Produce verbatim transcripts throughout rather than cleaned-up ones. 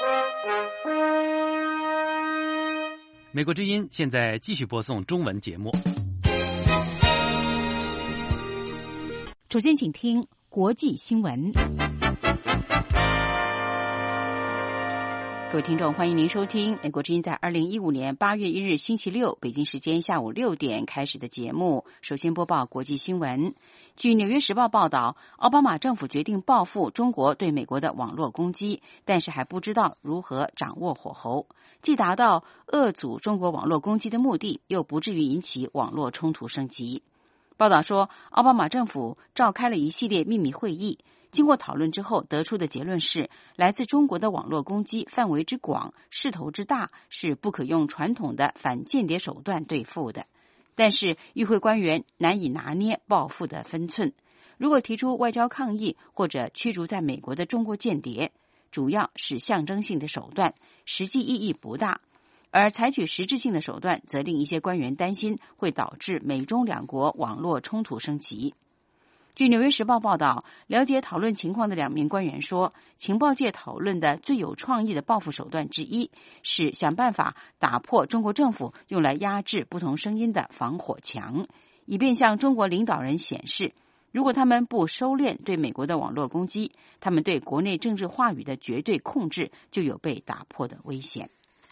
美国之音现在继续播送中文节目。 首先请听国际新闻。各位听众，欢迎您收听美国之音在二零一五年八月一日星期六北京时间下午六点开始的节目。首先播报国际新闻。据《纽约时报》报道，奥巴马政府决定报复中国对美国的网络攻击，但是还不知道如何掌握火候，既达到遏阻中国网络攻击的目的，又不至于引起网络冲突升级。报道说，奥巴马政府召开了一系列秘密会议，经过讨论之后得出的结论是，来自中国的网络攻击范围之广、势头之大，是不可用传统的反间谍手段对付的。但是与会官员难以拿捏报复的分寸，如果提出外交抗议或者驱逐在美国的中国间谍，主要是象征性的手段，实际意义不大。而采取实质性的手段，则令一些官员担心会导致美中两国网络冲突升级。据《纽约时报》报道，了解讨论情况的两名官员说，情报界讨论的最有创意的报复手段之一是想办法打破中国政府用来压制不同声音的防火墙，以便向中国领导人显示，如果他们不收敛对美国的网络攻击，他们对国内政治话语的绝对控制就有被打破的危险。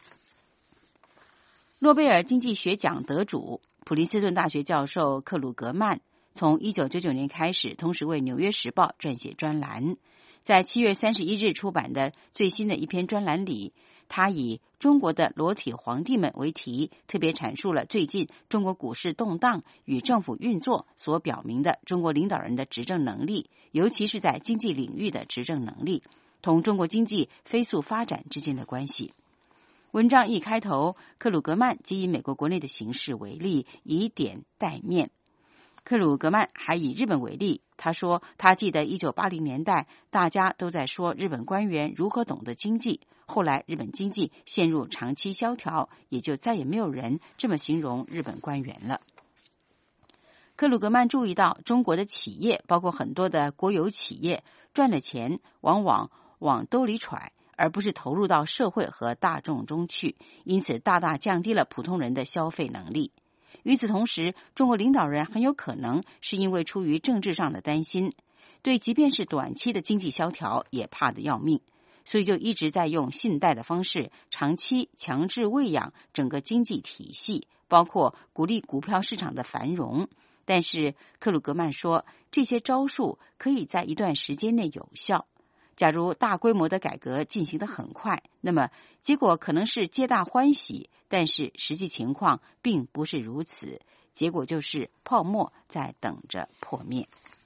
诺贝尔经济学奖得主、普林斯顿大学教授克鲁格曼从一九九九年开始，同时为《纽约时报》撰写专栏。在七月三十一日出版的最新的一篇专栏里，他以中国的裸体皇帝们为题，特别阐述了最近中国股市动荡与政府运作所表明的中国领导人的执政能力，尤其是在经济领域的执政能力，同中国经济飞速发展之间的关系。文章一开头，克鲁格曼即以美国国内的形势为例，以点带面。克鲁格曼还以日本为例，他说他记得一九八零年代大家都在说日本官员如何懂得经济，后来日本经济陷入长期萧条，也就再也没有人这么形容日本官员了。克鲁格曼注意到，中国的企业，包括很多的国有企业，赚了钱往往往兜里揣，而不是投入到社会和大众中去，因此大大降低了普通人的消费能力。与此同时，中国领导人很有可能是因为出于政治上的担心，对即便是短期的经济萧条也怕得要命，所以就一直在用信贷的方式长期强制喂养整个经济体系，包括鼓励股票市场的繁荣。但是克鲁格曼说，这些招数可以在一段时间内有效。假如大规模的改革进行得很快，那么结果可能是皆大欢喜，但是实际情况并不是如此，结果就是泡沫在等着破灭。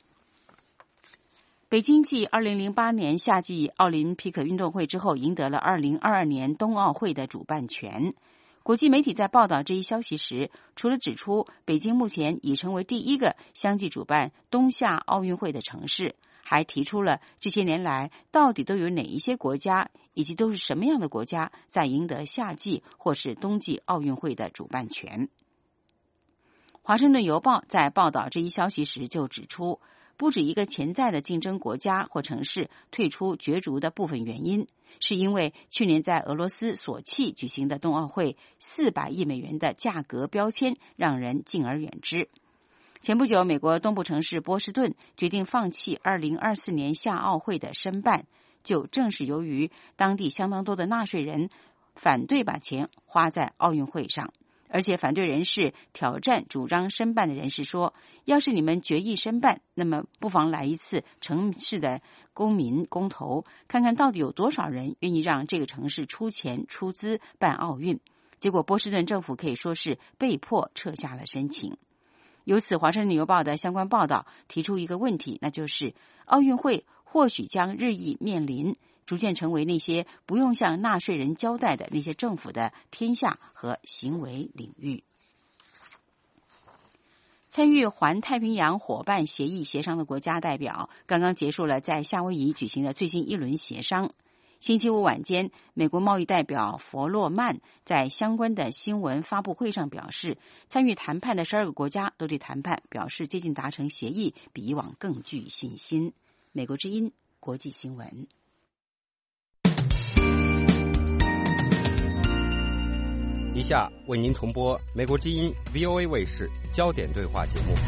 北京继二零零八年夏季奥林匹克运动会之后，赢得了二零二二年冬奥会的主办权。国际媒体在报道这一消息时，除了指出北京目前已成为第一个相继主办冬夏奥运会的城市，还提出了这些年来到底都有哪一些国家，以及都是什么样的国家在赢得夏季或是冬季奥运会的主办权。华盛顿邮报在报道这一消息时就指出，不止一个潜在的竞争国家或城市退出角逐的部分原因，是因为去年在俄罗斯索契举行的冬奥会四百亿美元的价格标签让人敬而远之。前不久，美国东部城市波士顿决定放弃二零二四年夏奥会的申办，就正是由于当地相当多的纳税人反对把钱花在奥运会上，而且反对人士挑战主张申办的人士说，要是你们决议申办，那么不妨来一次城市的公民公投，看看到底有多少人愿意让这个城市出钱出资办奥运。结果波士顿政府可以说是被迫撤下了申请。由此，华盛顿邮报的相关报道提出一个问题，那就是奥运会或许将日益面临逐渐成为那些不用向纳税人交代的那些政府的天下和行为领域。参与环太平洋伙伴协议协商的国家代表刚刚结束了在夏威夷举行的最新一轮协商。星期五晚间，美国贸易代表弗洛曼在相关的新闻发布会上表示，参与谈判的十二个国家都对谈判表示接近达成协议比以往更具信心。美国之音国际新闻。 下为您重播美国之音 V O A 卫视焦点对话节目。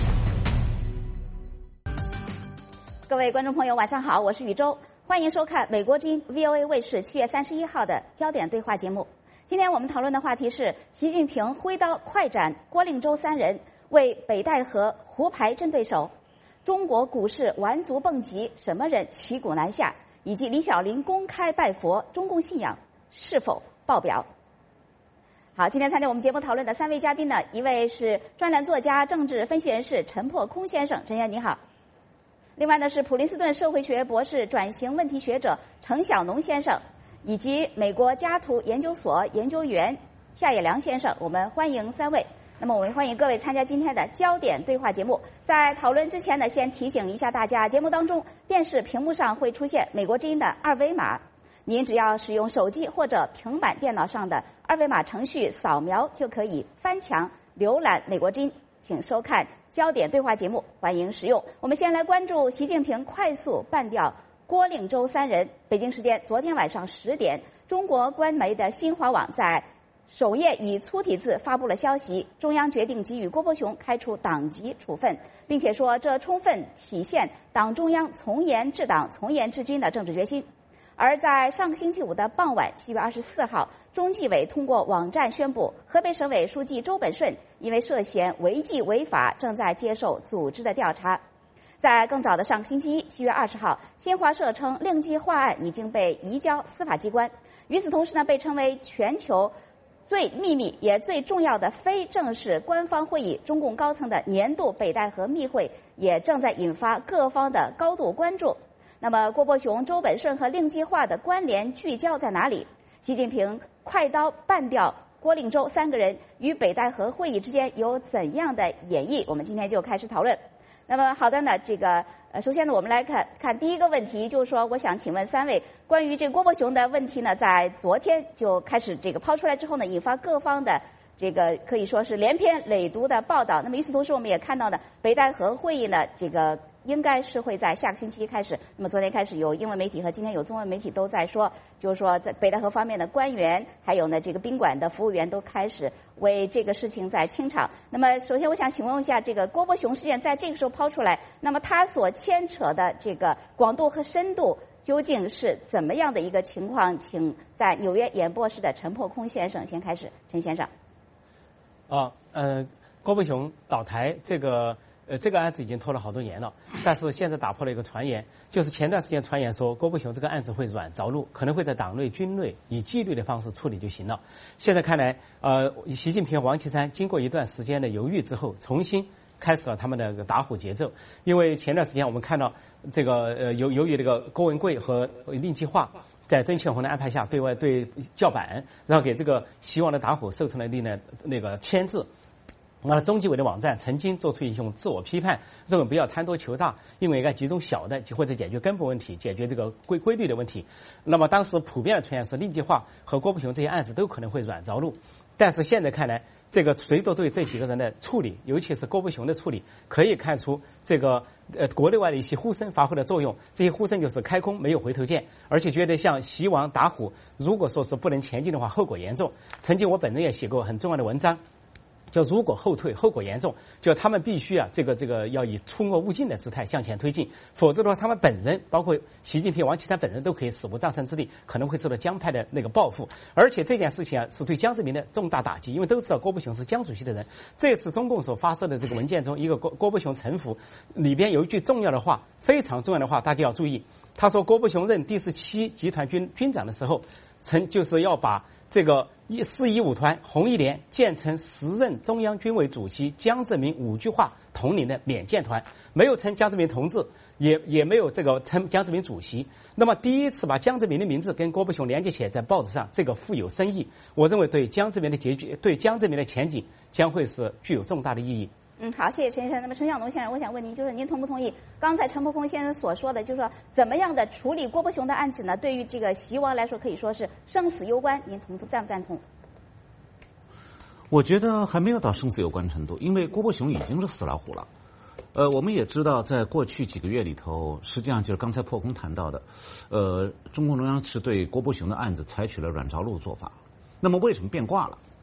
各位观众朋友，晚上好，我是宇宙，欢迎收看美国之音 V O A 卫视七月三十一号的焦点对话节目。今天我们讨论的话题是习近平挥刀快斩郭令洲三人，为北戴河胡牌针对手，中国股市顽足蹦极，什么人旗鼓南下，以及李小琳公开拜佛，中共信仰是否爆表？好，今天参加我们节目讨论的三位嘉宾呢，一位是专栏作家、政治分析人士陈破空先生，陈先生你好。另外呢是普林斯顿社会学博士、转型问题学者程晓农先生，以及美国加图研究所研究员夏野良先生，我们欢迎三位。那么我们欢迎各位参加今天的焦点对话节目。在讨论之前呢，先提醒一下大家，节目当中电视屏幕上会出现美国之音的二维码，您只要使用手机或者平板电脑上的二维码程序扫描，就可以翻墙浏览美国之音，请收看焦点对话节目，欢迎使用。我们先来关注习近平快速办掉郭令洲三人。北京时间昨天晚上十点，中国官媒的新华网在首页以粗体字发布了消息，中央决定给予郭伯雄开除党籍处分，并且说这充分体现党中央从严治党、从严治军的政治决心。而在上个星期五的傍晚，七月二十四号，中纪委通过网站宣布，河北省委书记周本顺因为涉嫌违纪违法，正在接受组织的调查。在更早的上个星期一，七月二十号，新华社称令计划案已经被移交司法机关。与此同时呢，被称为全球最秘密也最重要的非正式官方会议，中共高层的年度北戴河密会也正在引发各方的高度关注。那么郭伯雄、周本顺和令计划的关联聚焦在哪里？习近平快刀办掉郭令洲三个人与北戴河会议之间有怎样的演绎？我们今天就开始讨论。那么好的呢，这个呃，首先呢，我们来看看第一个问题，就是说，我想请问三位，关于这个郭伯雄的问题呢，在昨天就开始这个抛出来之后呢，引发各方的这个可以说是连篇累牍的报道。那么与此同时，我们也看到呢，北戴河会议呢，这个应该是会在下个星期一开始。那么昨天开始有英文媒体和今天有中文媒体都在说，就是说在北戴河方面的官员，还有呢这个宾馆的服务员都开始为这个事情在清场。那么首先我想请问一下，这个郭伯雄事件在这个时候抛出来，那么他所牵扯的这个广度和深度究竟是怎么样的一个情况？请在纽约演播室的陈破空先生先开始。陈先生。 哦，呃，郭伯雄倒台这个。呃，这个案子已经拖了好多年了，但是现在打破了一个传言，就是前段时间传言说郭伯雄这个案子会软着陆，可能会在党内军内以纪律的方式处理就行了。现在看来，呃，习近平、王岐山经过一段时间的犹豫之后，重新开始了他们的打虎节奏。因为前段时间我们看到这个呃，由由于这个郭文贵和令计划在曾庆红的安排下对外对叫板，然后给这个希望的打虎授成了立呢那个签字。那中纪委的网站曾经做出一种自我批判，认为不要贪多求大，因为应该集中小的，或者解决根本问题，解决这个规规律的问题。那么当时普遍的传言是令计划和郭伯雄这些案子都可能会软着陆，但是现在看来，这个随着对这几个人的处理，尤其是郭伯雄的处理，可以看出这个呃国内外的一些呼声发挥了作用。这些呼声就是开弓没有回头箭，而且觉得像习王打虎，如果说是不能前进的话，后果严重。曾经我本人也写过很重要的文章。就如果后退，后果严重，就他们必须啊，这个这个要以出恶勿尽的姿态向前推进，否则的话，他们本人包括习近平、王岐山本人都可以死无葬身之地，可能会受到江派的那个报复。而且这件事情啊，是对江泽民的重大打击，因为都知道郭伯雄是江主席的人。这次中共所发射的这个文件中，一个郭郭伯雄臣服里边有一句重要的话，非常重要的话，大家要注意。他说，郭伯雄任第十七集团军军长的时候，曾就是要把这个一四一五团红一连建成时任中央军委主席江泽民五句话统领的缅建团，没有称江泽民同志，也也没有这个称江泽民主席。那么第一次把江泽民的名字跟郭伯雄连接起来，在报纸上，这个富有深意。我认为对江泽民的结局，对江泽民的前景将会是具有重大的意义。 嗯，好，谢谢陈先生。那么陈晓农先生，我想问您，就是您同不同意刚才陈伯空先生所说的，就是说怎么样的处理郭伯雄的案子呢？对于这个习王来说，可以说是生死攸关。您同赞不赞同？ 我觉得还没有到生死攸关程度，因为郭伯雄已经是死老虎了。呃，我们也知道，在过去几个月里头，实际上就是刚才破空谈到的，呃，中共中央是对郭伯雄的案子采取了软着陆做法。那么为什么变卦了？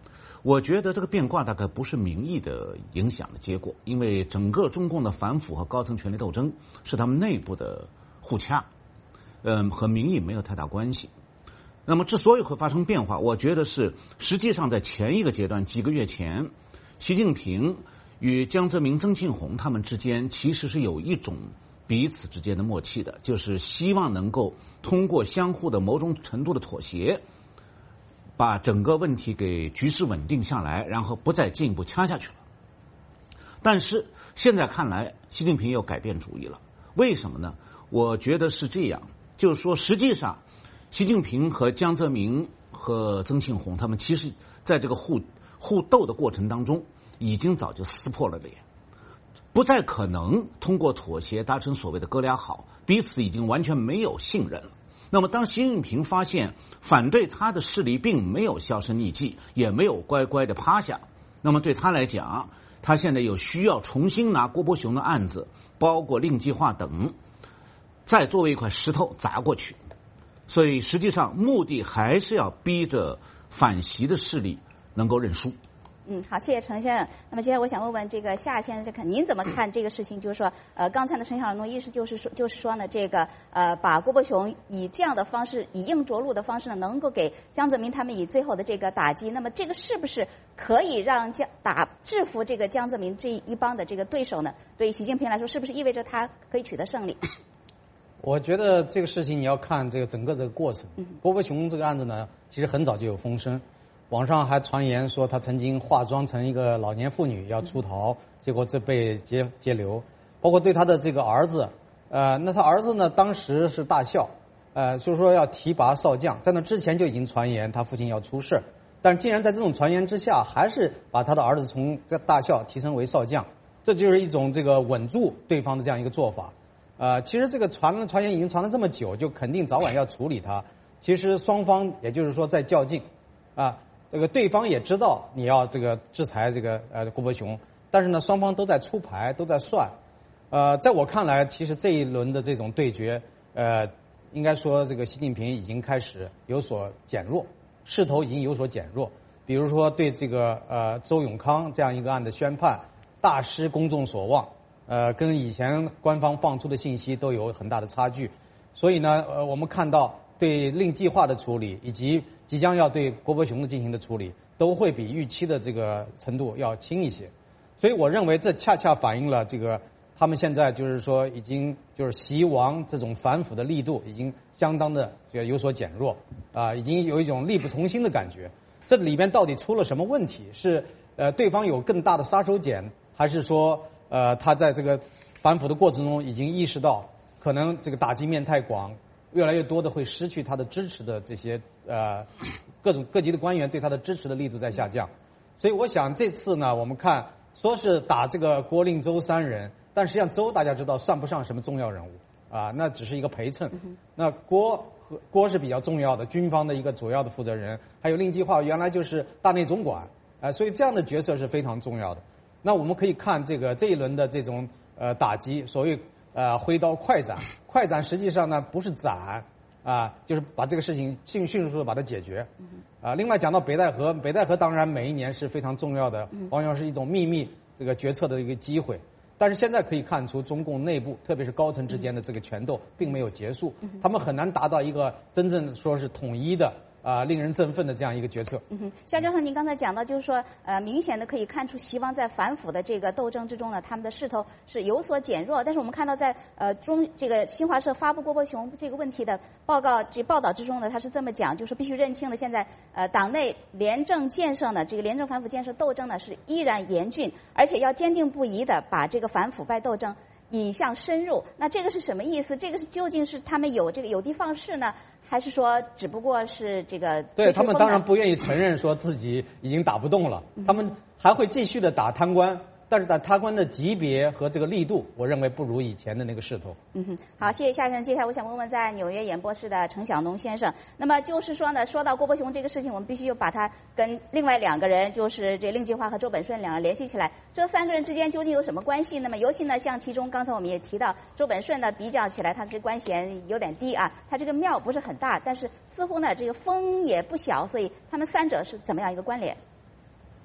我觉得这个变卦大概不是民意的影响的结果，因为整个中共的反腐和高层权力斗争是他们内部的互掐，嗯，和民意没有太大关系。那么之所以会发生变化，我觉得是实际上在前一个阶段，几个月前，习近平与江泽民、曾庆红他们之间其实是有一种彼此之间的默契的，就是希望能够通过相互的某种程度的妥协，把整个问题给局势稳定下来，然后不再进一步掐下去了。但是现在看来，习近平又改变主意了。为什么呢？我觉得是这样，就是说，实际上，习近平和江泽民和曾庆红他们其实在这个互互斗的过程当中，已经早就撕破了脸，不再可能通过妥协达成所谓的哥俩好，彼此已经完全没有信任了。那么当习近平发现反对他的势力并没有销声匿迹，也没有乖乖的趴下，那么对他来讲，他现在有需要重新拿郭伯雄的案子，包括令计划等，再作为一块石头砸过去。所以实际上目的还是要逼着反习的势力能够认输。 嗯，好，谢谢陈先生。那么接下来我想问问这个夏先生，这看您怎么看这个事情？就是说，呃，刚才的陈小龙意思就是说，就是说呢，这个呃，把郭伯雄以这样的方式，以硬着陆的方式呢，能够给江泽民他们以最后的这个打击。那么这个是不是可以让江打制服这个江泽民这一帮的这个对手呢？对于习近平来说，是不是意味着他可以取得胜利？ 我觉得这个事情你要看这个整个这个过程。郭伯雄这个案子呢，其实很早就有风声。网上还传言说他曾经化妆成一个老年妇女要出逃，结果这被揭揭流。包括对他的这个儿子，呃，那他儿子呢当时是大校，呃，就是说要提拔少将，在那之前就已经传言他父亲要出事，但竟然在这种传言之下，还是把他的儿子从这大校提升为少将，这就是一种这个稳住对方的这样一个做法。呃，其实这个传传言已经传了这么久，就肯定早晚要处理他。其实双方也就是说在较劲，啊。这个对方也知道你要这个制裁这个呃郭伯雄，但是呢双方都在出牌，都在算。呃，在我看来，其实这一轮的这种对决，呃，应该说这个习近平已经开始有所减弱，势头已经有所减弱。比如说对这个呃周永康这样一个案的宣判，大失公众所望，呃，跟以前官方放出的信息都有很大的差距。所以呢，呃，我们看到对令计划的处理以及即将要对郭伯雄的进行的处理，都会比预期的这个程度要轻一些。所以我认为这恰恰反映了这个他们现在就是说已经就是习王这种反腐的力度已经相当的这个有所减弱啊，已经有一种力不从心的感觉。这里边到底出了什么问题？是呃对方有更大的杀手锏，还是说呃他在这个反腐的过程中已经意识到可能这个打击面太广？越来越多的会失去他的支持的这些呃各种各级的官员对他的支持的力度在下降，所以我想这次呢，我们看说是打这个郭令周三人，但实际上周大家知道算不上什么重要人物啊，那只是一个陪衬。那郭和郭是比较重要的，军方的一个主要的负责人，还有令计划原来就是大内总管，啊、呃，所以这样的角色是非常重要的。那我们可以看这个这一轮的这种呃打击，所谓。呃，挥刀快斩，快斩实际上呢不是斩啊，就是把这个事情迅迅速的把它解决。啊，另外讲到北戴河，北戴河当然每一年是非常重要的，往往是一种秘密这个决策的一个机会。但是现在可以看出，中共内部特别是高层之间的这个权斗并没有结束，他们很难达到一个真正说是统一的。啊、呃，令人振奋的这样一个决策。 嗯哼，夏教授，您刚才讲到，就是说，呃，明显的可以看出，习王在反腐的这个斗争之中呢，他们的势头是有所减弱。但是我们看到在，在呃中这个新华社发布郭伯雄这个问题的报告这报道之中呢，他是这么讲，就是必须认清了，现在呃党内廉政建设呢，这个廉政反腐建设斗争呢是依然严峻，而且要坚定不移的把这个反腐败斗争引向深入。那这个是什么意思？这个是究竟是他们有这个有的放矢呢？还是说只不过是这个？ 对他们当然不愿意承认说自己已经打不动了，嗯、他们还会继续的打贪官，但是打贪官的级别和这个力度，我认为不如以前的那个势头。 嗯哼，好，谢谢夏先生。接下来我想问问在纽约演播室的陈晓农先生，那么就是说呢，说到郭伯雄这个事情，我们必须又把他跟另外两个人，就是这令计划和周本顺两人联系起来，这三个人之间究竟有什么关系？那么尤其呢，像其中刚才我们也提到，周本顺呢比较起来，他这官衔有点低啊，他这个庙不是很大，但是似乎呢这个风也不小，所以他们三者是怎么样一个关联？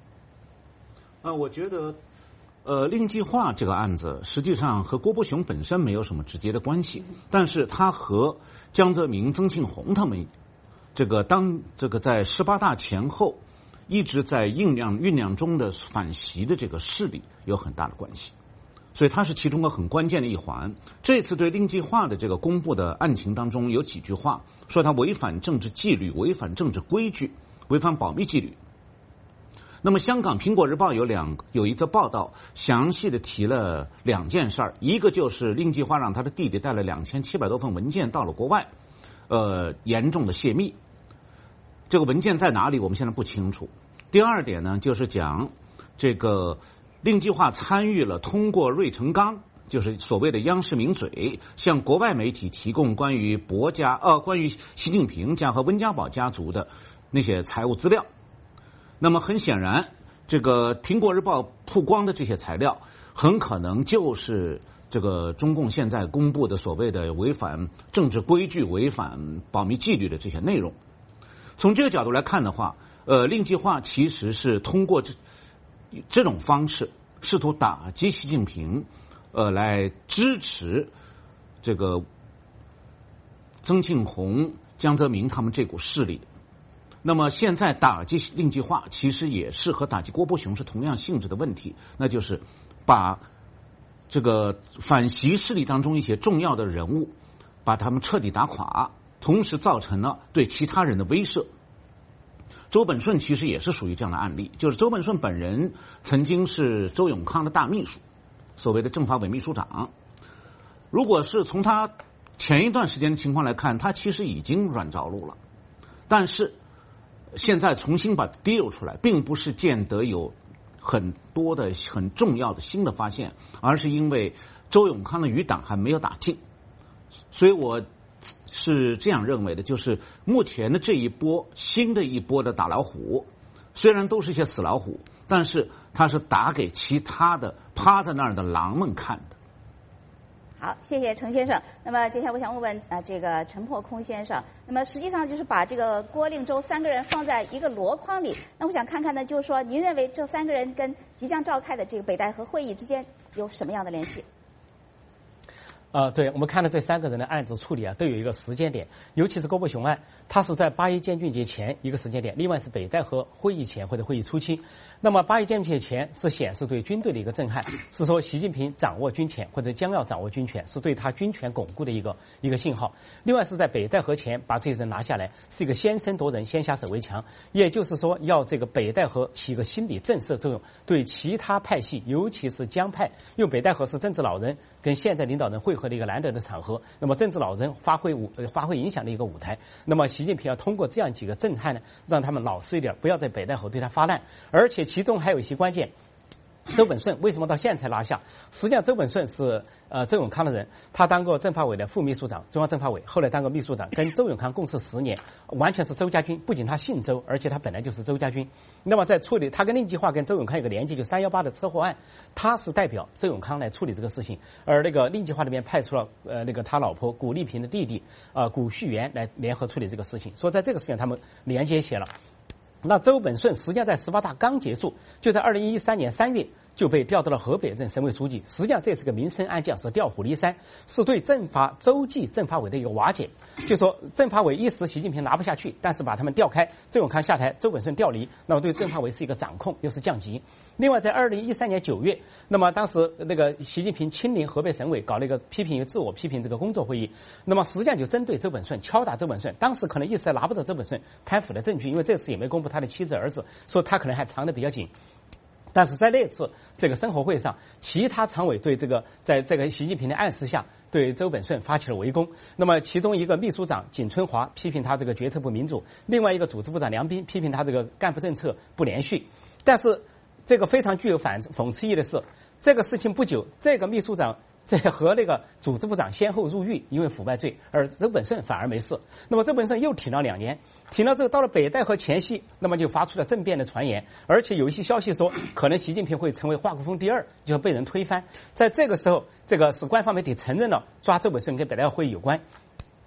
啊，我觉得，呃，令计划这个案子实际上和郭伯雄本身没有什么直接的关系，但是他和江泽民、曾庆红他们，这个当这个在十八大前后一直在酝酿酝酿中的反习的这个势力有很大的关系，所以他是其中的很关键的一环。这次对令计划的这个公布的案情当中有几句话说他违反政治纪律、违反政治规矩、违反保密纪律。那么香港苹果日报有两有一则报道，详细的提了两件事儿，一个就是令计划让他的弟弟带了两千七百多份文件到了国外，呃，严重的泄密。这个文件在哪里，我们现在不清楚。第二点呢，就是讲这个令计划参与了通过芮成钢，就是所谓的央视名嘴，向国外媒体提供关于博家呃关于习近平家和温家宝家族的那些财务资料。那么很显然，这个苹果日报曝光的这些材料，很可能就是这个中共现在公布的所谓的违反政治规矩、违反保密纪律的这些内容。从这个角度来看的话，呃，令计划其实是通过这这种方式，试图打击习近平，呃，来支持这个曾庆红、江泽民他们这股势力。那么现在打击令计划，其实也是和打击郭伯雄是同样性质的问题，那就是把这个反习势力当中一些重要的人物，把他们彻底打垮，同时造成了对其他人的威慑。周本顺其实也是属于这样的案例，就是周本顺本人曾经是周永康的大秘书，所谓的政法委秘书长。如果是从他前一段时间的情况来看，他其实已经软着陆了，但是现在重新把它提出来，并不是见得有很多的很重要的新的发现，而是因为周永康的余党还没有打尽。所以我是这样认为的，就是目前的这一波新的一波的打老虎，虽然都是一些死老虎，但是它是打给其他的趴在那儿的狼们看的。 好，谢谢程先生。那么接下来我想问问啊、呃，这个陈破空先生。那么实际上就是把这个郭令周三个人放在一个箩筐里。那我想看看呢，就是说您认为这三个人跟即将召开的这个北戴河会议之间有什么样的联系？ 呃，对，我们看到这三个人的案子处理啊，都有一个时间点，尤其是郭伯雄案，他是在八一建军节前一个时间点，另外是北戴河会议前或者会议初期。那么八一建军节前是显示对军队的一个震撼，是说习近平掌握军权或者将要掌握军权，是对他军权巩固的一个一个信号。另外是在北戴河前把这些人拿下来，是一个先声夺人，先下手为强，也就是说要这个北戴河起一个心理震慑作用，对其他派系，尤其是江派，因为北戴河是政治老人跟现在领导人会和的一个难得的场合，那么政治老人发挥舞呃发挥影响的一个舞台。那么习近平要通过这样几个震撼呢，让他们老实一点，不要在北戴河对他发难。而且其中还有一些关键，周本顺为什么到现在才拿下？实际上周本顺是呃周永康的人，他当过政法委的副秘书长，中央政法委，后来当过秘书长，跟周永康共事十年，完全是周家军。不仅他姓周，而且他本来就是周家军。那么在处理他跟令计划跟周永康有个连接，就三一八的车祸案，他是代表周永康来处理这个事情，而那个令计划那边派出了呃那个他老婆古丽萍的弟弟呃古旭元来联合处理这个事情，所以在这个事情他们连接起来了。那周本顺实际上在十八大刚结束，就在二零一三年三月就被调到了河北任省委书记。实际上这是个民生案件，是调虎离山，是对政法周记政法委的一个瓦解。就说政法委一时习近平拿不下去，但是把他们调开，周永康下台，周本顺调离，那么对政法委是一个掌控，又是降级。另外在二零一三年九月，那么当时那个习近平亲临河北省委搞了一个批评自我批评这个工作会议，那么实际上就针对周本顺，敲打周本顺。当时可能一时还拿不到周本顺贪腐的证据，因为这次也没公布他的妻子儿子，所以他可能还藏得比较紧。但是在那次这个生活会上，其他常委对这个在这个习近平的暗示下，对周本顺发起了围攻。那么其中一个秘书长景春华批评他这个决策不民主，另外一个组织部长梁斌批评他这个干部政策不连续。但是这个非常具有反讽刺意义的是，这个事情不久，这个秘书长这和那个组织部长先后入狱，因为腐败罪，而周本顺反而没事。那么周本顺又挺了两年，挺了之后到了北戴河前夕，那么就发出了政变的传言，而且有一些消息说可能习近平会成为华国锋第二，就被人推翻。在这个时候，这个是官方媒体承认了抓周本顺跟北戴河会议有关。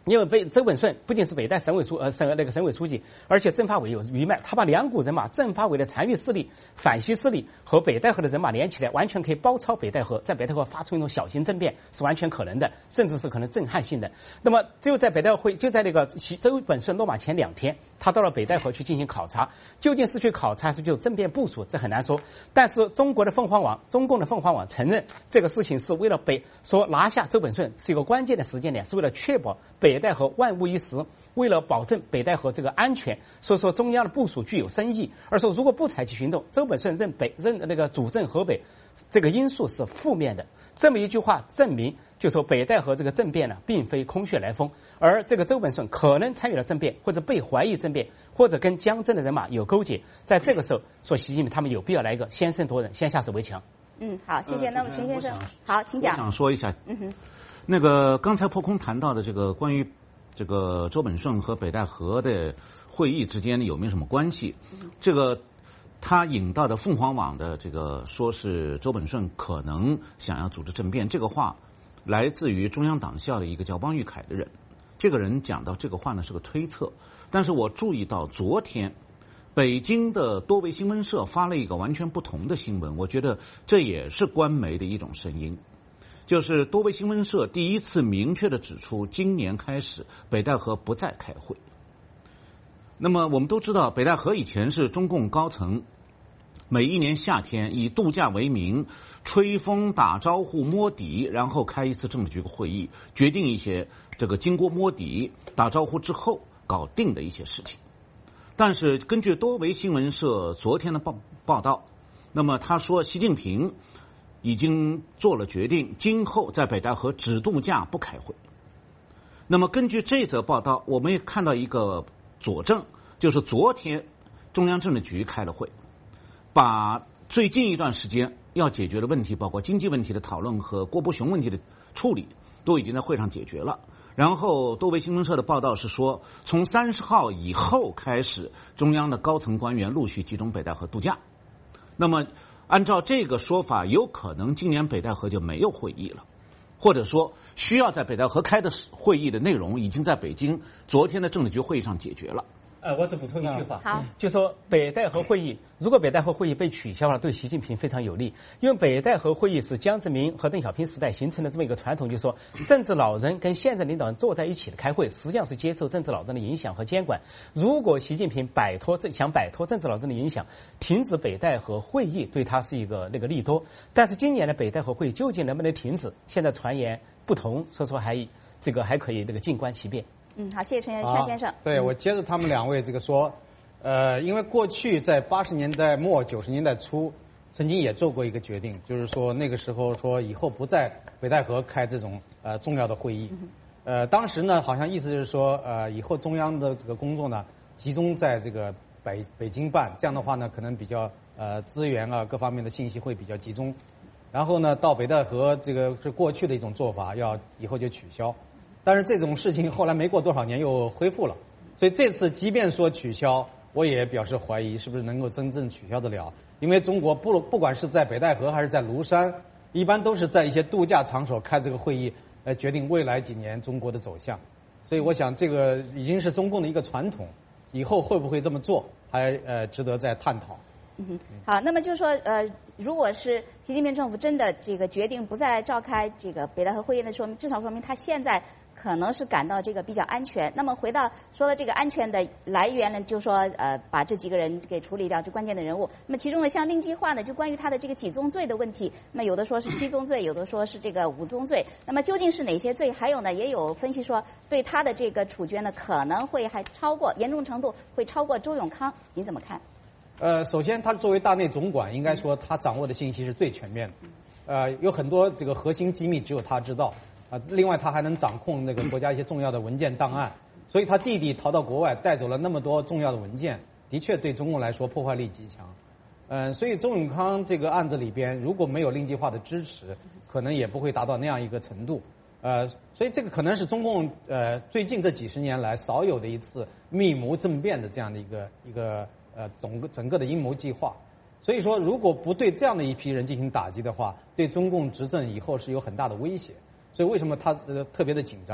因为北周本顺不仅是北代省委书呃省那个省委书记，而且政法委有余脉，他把两股人马政法委的残余势力、反西势力和北戴河的人马连起来，完全可以包抄北戴河，在北戴河发出一种小型政变是完全可能的，甚至是可能震撼性的。那么只有在北戴会就在那个周本顺落马前两天，他到了北戴河去进行考察，究竟是去考察还是就政变部署，这很难说。但是中国的凤凰网、中共的凤凰网承认这个事情是为了北说拿下周本顺是一个关键的时间点，是为了确保北戴河万无一失，为了保证北戴河这个安全，所以说中央的部署具有深意。而说如果不采取行动，周本顺任北任那个主政河北，这个因素是负面的。这么一句话证明，就说北戴河这个政变呢，并非空穴来风，而这个周本顺可能参与了政变，或者被怀疑政变，或者跟江镇的人马有勾结。在这个时候，说习近平他们有必要来一个先声夺人，先下手为强。 嗯，好，谢谢。 呃、 那么陈先生，好，请讲。 我想说一下， 嗯哼， 那个刚才破空谈到的这个关于这个周本顺和北戴河的会议之间有没有什么关系？嗯、这个他引到的凤凰网的这个说是周本顺可能想要组织政变，这个话来自于中央党校的一个叫汪玉凯的人。这个人讲到这个话呢是个推测，但是我注意到昨天北京的多维新闻社发了一个完全不同的新闻，我觉得这也是官媒的一种声音。就是多维新闻社第一次明确的指出，今年开始北戴河不再开会。那么我们都知道，北戴河以前是中共高层每一年夏天以度假为名，吹风打招呼摸底，然后开一次政治局会议，决定一些这个经过摸底打招呼之后搞定的一些事情。但是根据多维新闻社昨天的报报道，那么他说习近平已经做了决定，今后在北戴河只度假不开会。那么根据这则报道，我们也看到一个佐证，就是昨天中央政治局开了会，把最近一段时间要解决的问题，包括经济问题的讨论和郭伯雄问题的处理，都已经在会上解决了。然后多维新闻社的报道是说，从三十号以后开始，中央的高层官员陆续集中北戴河度假。那么按照这个说法，有可能今年北戴河就没有会议了，或者说需要在北戴河开的会议的内容已经在北京昨天的政治局会议上解决了。 呃，我只补充一句话， 好， 就说北戴河会议，如果北戴河会议被取消了，对习近平非常有利，因为北戴河会议是江泽民和邓小平时代形成的这么一个传统，就是说政治老人跟现在领导人坐在一起的开会，实际上是接受政治老人的影响和监管。如果习近平摆脱政想摆脱政治老人的影响，停止北戴河会议，对他是一个那个利多。但是今年的北戴河会议究竟能不能停止，现在传言不同，所以说还这个还可以这个静观其变。 嗯，好，谢谢陈夏先生。 对，我接着他们两位这个说，呃，因为过去在八十年代末九十年代初，曾经也做过一个决定，就是说那个时候说以后不在北戴河开这种呃重要的会议。呃，当时呢好像意思就是说，呃，以后中央的这个工作呢集中在这个北北京办，这样的话呢可能比较呃资源啊各方面的信息会比较集中。然后呢到北戴河这个是过去的一种做法，要以后就取消。但是这种事情后来没过多少年又恢复了，所以这次即便说取消，我也表示怀疑是不是能够真正取消得了。因为中国不不管是在北戴河还是在庐山，一般都是在一些度假场所开这个会议，来决定未来几年中国的走向。所以我想这个已经是中共的一个传统，以后会不会这么做，还呃值得再探讨。 嗯，好，那么就是说，呃，如果是习近平政府真的这个决定不再召开这个北戴河会议的说明，至少说明他现在可能是感到这个比较安全。那么回到说了这个安全的来源呢，就说呃把这几个人给处理掉，就关键的人物。那么其中呢，像令计划呢，就关于他的这个几宗罪的问题，那么有的说是七宗罪，有的说是这个五宗罪。那么究竟是哪些罪？还有呢，也有分析说对他的这个处决呢，可能会还超过严重程度会超过周永康，您怎么看？ 呃，首先，他作为大内总管，应该说他掌握的信息是最全面的。呃，有很多这个核心机密只有他知道。啊，另外他还能掌控那个国家一些重要的文件档案。所以他弟弟逃到国外，带走了那么多重要的文件，的确对中共来说破坏力极强。呃，所以周永康这个案子里边，如果没有令计划的支持，可能也不会达到那样一个程度。呃，所以这个可能是中共呃最近这几十年来少有的一次密谋政变的这样的一个一个。呃，整个整个的阴谋计划，所以说，如果不对这样的一批人进行打击的话，对中共执政以后是有很大的威胁。所以为什么他呃特别的紧张？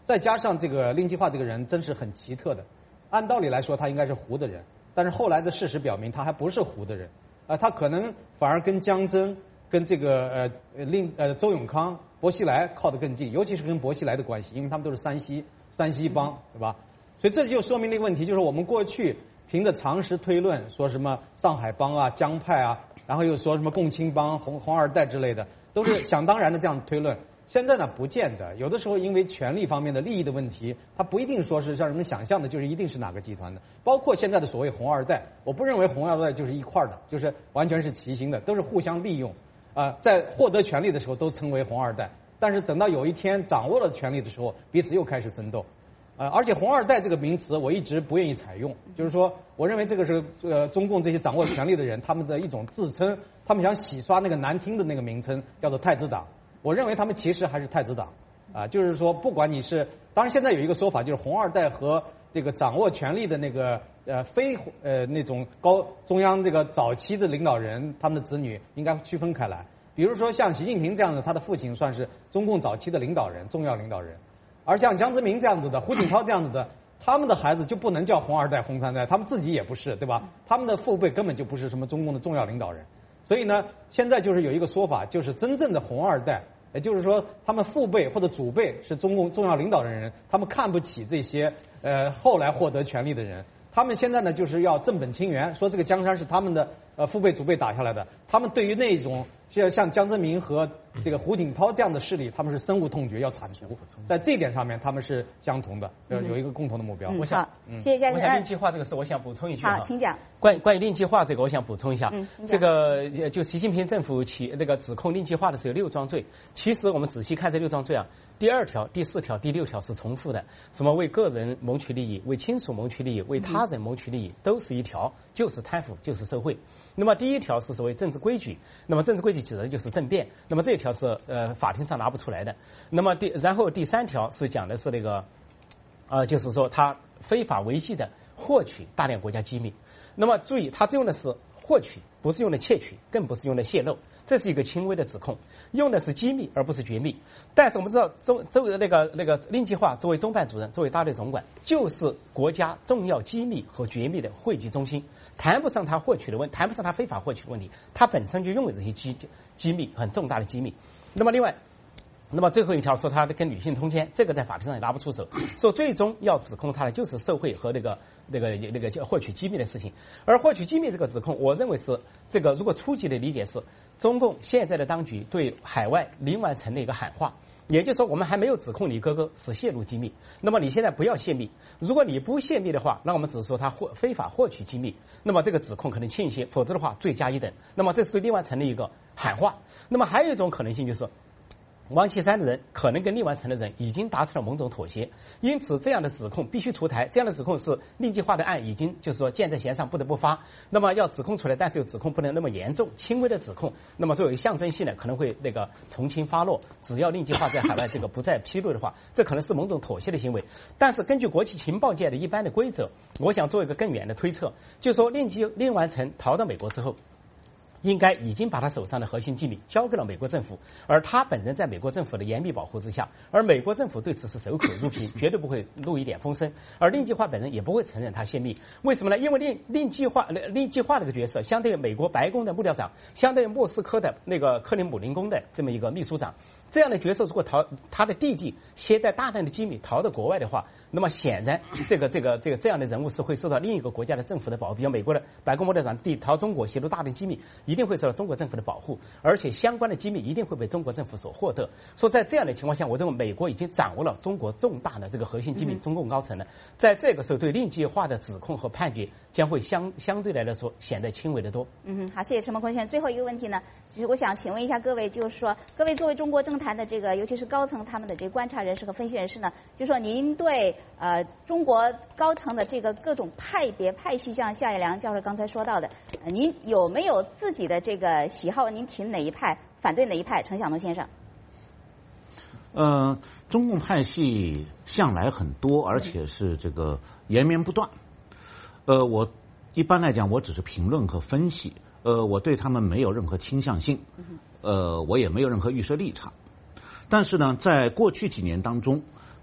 再加上这个令计划这个人真是很奇特的，按道理来说他应该是胡的人，但是后来的事实表明他还不是胡的人，啊、呃，他可能反而跟江曾、跟这个呃令呃周永康、薄熙来靠得更近，尤其是跟薄熙来的关系，因为他们都是山西山西帮，对吧？所以这就说明了一个问题，就是我们过去凭着常识推论，说什么上海帮啊、江派啊，然后又说什么共青帮、红红二代之类的，都是想当然的这样推论。现在呢，不见得，有的时候因为权力方面的利益的问题，它不一定说是像人们想象的，就是一定是哪个集团的。包括现在的所谓红二代，我不认为红二代就是一块的，就是完全是齐心的，都是互相利用。啊、呃，在获得权力的时候都称为红二代，但是等到有一天掌握了权力的时候，彼此又开始争斗。呃，而且红二代这个名词我一直不愿意采用，就是说，我认为这个是呃中共这些掌握权力的人他们的一种自称，他们想洗刷那个难听的那个名称，叫做太子党。我认为他们其实还是太子党，啊、呃，就是说，不管你是，当然现在有一个说法，就是红二代和这个掌握权力的那个呃非呃那种高中央这个早期的领导人，他们的子女应该区分开来。比如说像习近平这样的，他的父亲算是中共早期的领导人，重要领导人。而像江泽民这样子的、胡锦涛这样子的，他们的孩子就不能叫红二代、红三代，他们自己也不是，对吧？他们的父辈根本就不是什么中共的重要领导人。所以呢，现在就是有一个说法，就是真正的红二代，也就是说，他们父辈或者祖辈是中共重要领导人人，他们看不起这些呃后来获得权力的人。他们现在呢，就是要正本清源，说这个江山是他们的呃父辈祖辈打下来的。他们对于那种像像江泽民和这个胡锦涛这样的势力，他们是深恶痛绝，要铲除。在这一点上面，他们是相同的，呃，有一个共同的目标。 嗯、 我想， 好，谢谢先生。 我想令计划这个事，我想补充一句。 好，请讲。 关关于令计划这个，我想补充一下。 嗯， 这个就习近平政府起那个指控令计划的是有六桩罪，其实我们仔细看这六桩罪啊，第二条、第四条、第六条是重复的，什么为个人谋取利益、为亲属谋取利益、为他人谋取利益，都是一条，就是贪腐，就是受贿。那么第一条是所谓政治规矩，那么政治规矩指的就是政变，那么这一条是呃法庭上拿不出来的。那么第然后第三条是讲的是那个，呃就是说他非法违纪的获取大量国家机密。那么注意，他用的是获取，不是用的窃取，更不是用的泄露，这是一个轻微的指控，用的是机密而不是绝密。但是我们知道，周周那个那个令计划作为中办主任，作为大队总管，就是国家重要机密和绝密的汇集中心，谈不上他获取的问，谈不上他非法获取的问题，他本身就拥有这些机机密，很重大的机密。那么另外。那么最后一条说他跟女性通奸，这个在法庭上也拿不出手，说最终要指控他的就是受贿和那个那个那个叫获取机密的事情。而获取机密这个指控，我认为是这个如果初级的理解是中共现在的当局对海外林完成的一个喊话，也就是说我们还没有指控你哥哥是泄露机密，那么你现在不要泄密，如果你不泄密的话，那我们只是说他获非法获取机密，那么这个指控可能轻一些，否则的话罪加一等。那么这是对林完成的一个喊话。那么还有一种可能性就是。王岐山的人可能跟令完成的人已经达成了某种妥协，因此这样的指控必须出台。这样的指控是令计划的案已经就是说箭在弦上，不得不发。那么要指控出来，但是有指控不能那么严重，轻微的指控，那么作为象征性的可能会那个从轻发落。只要令计划在海外这个不再披露的话，这可能是某种妥协的行为。但是根据国际情报界的一般的规则，我想做一个更远的推测，就是说令计令完成逃到美国之后。应该已经把他手上的核心机密交给了美国政府，而他本人在美国政府的严密保护之下，而美国政府对此是守口如瓶，绝对不会露一点风声，而令计划本人也不会承认他泄密。为什么呢？因为令令计划令计划这个角色相对于美国白宫的幕僚长，相对于莫斯科的那个克里姆林宫的这么一个秘书长，这样的角色如果逃他的弟弟携带大量的机密逃到国外的话，那么显然这个这个这个这样的人物是会受到另一个国家的政府的保护，比如美国的白宫幕僚长弟逃中国泄露大量机密，一定会受到中国政府的保护，而且相关的机密一定会被中国政府所获得。说在这样的情况下，我认为美国已经掌握了中国重大的这个核心机密，中共高层了。在这个时候，对令计划的指控和判决将会相相对来说显得轻微得多。 嗯，好，谢谢陈茂坤先生。最后一个问题呢，就是我想请问一下各位，就是说各位作为中国政坛的这个，尤其是高层他们的这个观察人士和分析人士呢，就是说您对呃中国高层的这个各种派别派系，像夏一良教授刚才说到的，呃、您有没有自己的这个喜好？您挺哪一派？反对哪一派？陈晓东先生。 呃，中共派系向来很多，而且是这个延绵不断。呃，我一般来讲，我只是评论和分析。呃，我对他们没有任何倾向性，呃，我也没有任何预设立场。但是呢，在过去几年当中，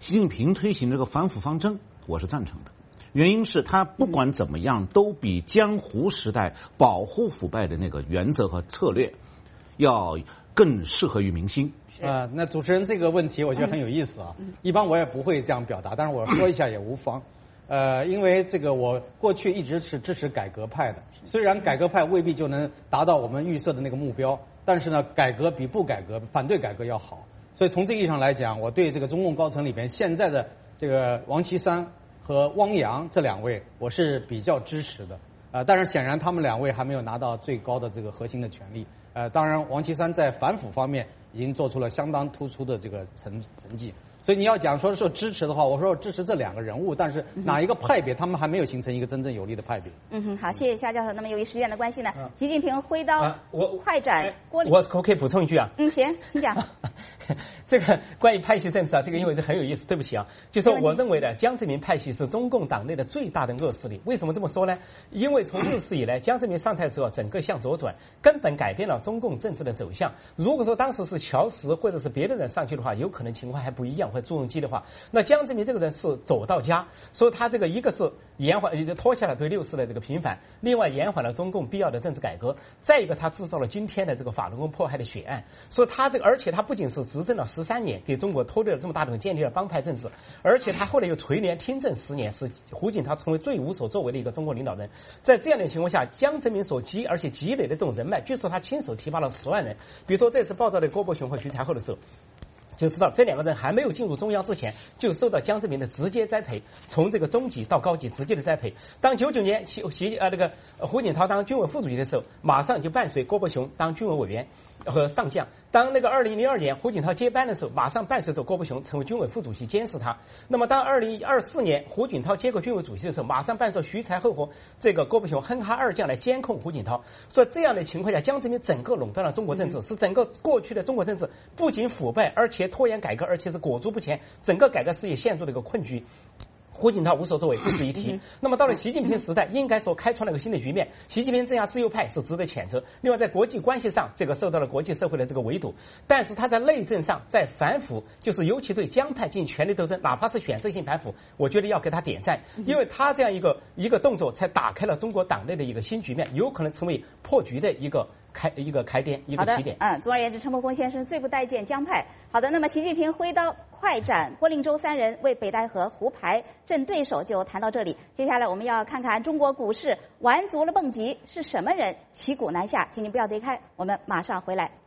习近平推行这个反腐方针，我是赞成的。原因是他不管怎么样，都比江湖时代保护腐败的那个原则和策略要更适合于民心。 呃，那主持人这个问题我觉得很有意思啊。一般我也不会这样表达，但是我说一下也无妨。呃，因为这个我过去一直是支持改革派的，虽然改革派未必就能达到我们预设的那个目标，但是呢，改革比不改革、反对改革要好。所以从这个意义上来讲，我对这个中共高层里边现在的这个王岐山和汪洋这两位，我是比较支持的。呃，但是显然他们两位还没有拿到最高的这个核心的权力。呃，当然王岐山在反腐方面已经做出了相当突出的这个成成绩。所以你要讲说说支持的话，我说我支持这两个人物，但是哪一个派别，他们还没有形成一个真正有力的派别。 嗯哼，好，谢谢夏教授。那么由于时间的关系呢，习近平挥刀、 啊、我快斩郭我可不可以补充一句啊？ 嗯，行，请讲。 这个关于派系政治啊，这个因为是很有意思。对不起啊，就说我认为的江泽民派系是中共党内的最大的恶势力。为什么这么说呢？因为从六四以来，江泽民上台之后，整个向左转，根本改变了中共政治的走向。如果说当时是乔石或者是别的人上去的话，有可能情况还不一样，或朱镕基的话。那江泽民这个人是走到家，所以他这个一个是延缓，拖下了对六四的这个平反，另外延缓了中共必要的政治改革，再一个他制造了今天的这个法轮功迫害的血案。所以他这个，而且他不仅是执政了十三年，给中国脱离了这么大的建立了帮派政治，而且他后来又垂帘听政十年，使胡锦涛成为最无所作为的一个中国领导人。在这样的情况下，江泽民所积而且积累的这种人脉，据说他亲手提拔了十万人。比如说这次报道的郭伯雄和徐才厚的时候，就知道这两个人还没有进入中央之前，就受到江泽民的直接栽培，从这个中级到高级直接的栽培。当九九年习习呃那个胡锦涛当军委副主席的时候，马上就伴随郭伯雄当军委委员和上将。当那个二零零二年胡锦涛接班的时候，马上伴随着郭伯雄成为军委副主席监视他。那么当二零二四年胡锦涛接过军委主席的时候，马上伴随徐才厚和这个郭伯雄哼哈二将来监控胡锦涛。所以这样的情况下，江泽民整个垄断了中国政治，使整个过去的中国政治不仅腐败，而且拖延改革，而且是裹足不前，整个改革事业陷入了一个困局。胡锦涛无所作为，不值一提。那么到了习近平时代，应该说开创了一个新的局面。习近平这样自由派是值得谴责。另外，在国际关系上，这个受到了国际社会的这个围堵。但是他在内政上，在反腐，就是尤其对江派进行权力斗争，哪怕是选择性反腐，我觉得要给他点赞，因为他这样一个一个动作，才打开了中国党内的一个新局面，有可能成为破局的一个开一个开点，一个起点。 嗯，总而言之，陈伯公先生最不待见江派。好的，那么习近平挥刀快斩郭令洲三人，为北戴河胡牌镇对手就谈到这里。接下来我们要看看中国股市玩足了蹦极，是什么人骑虎难下？请您不要离开，我们马上回来。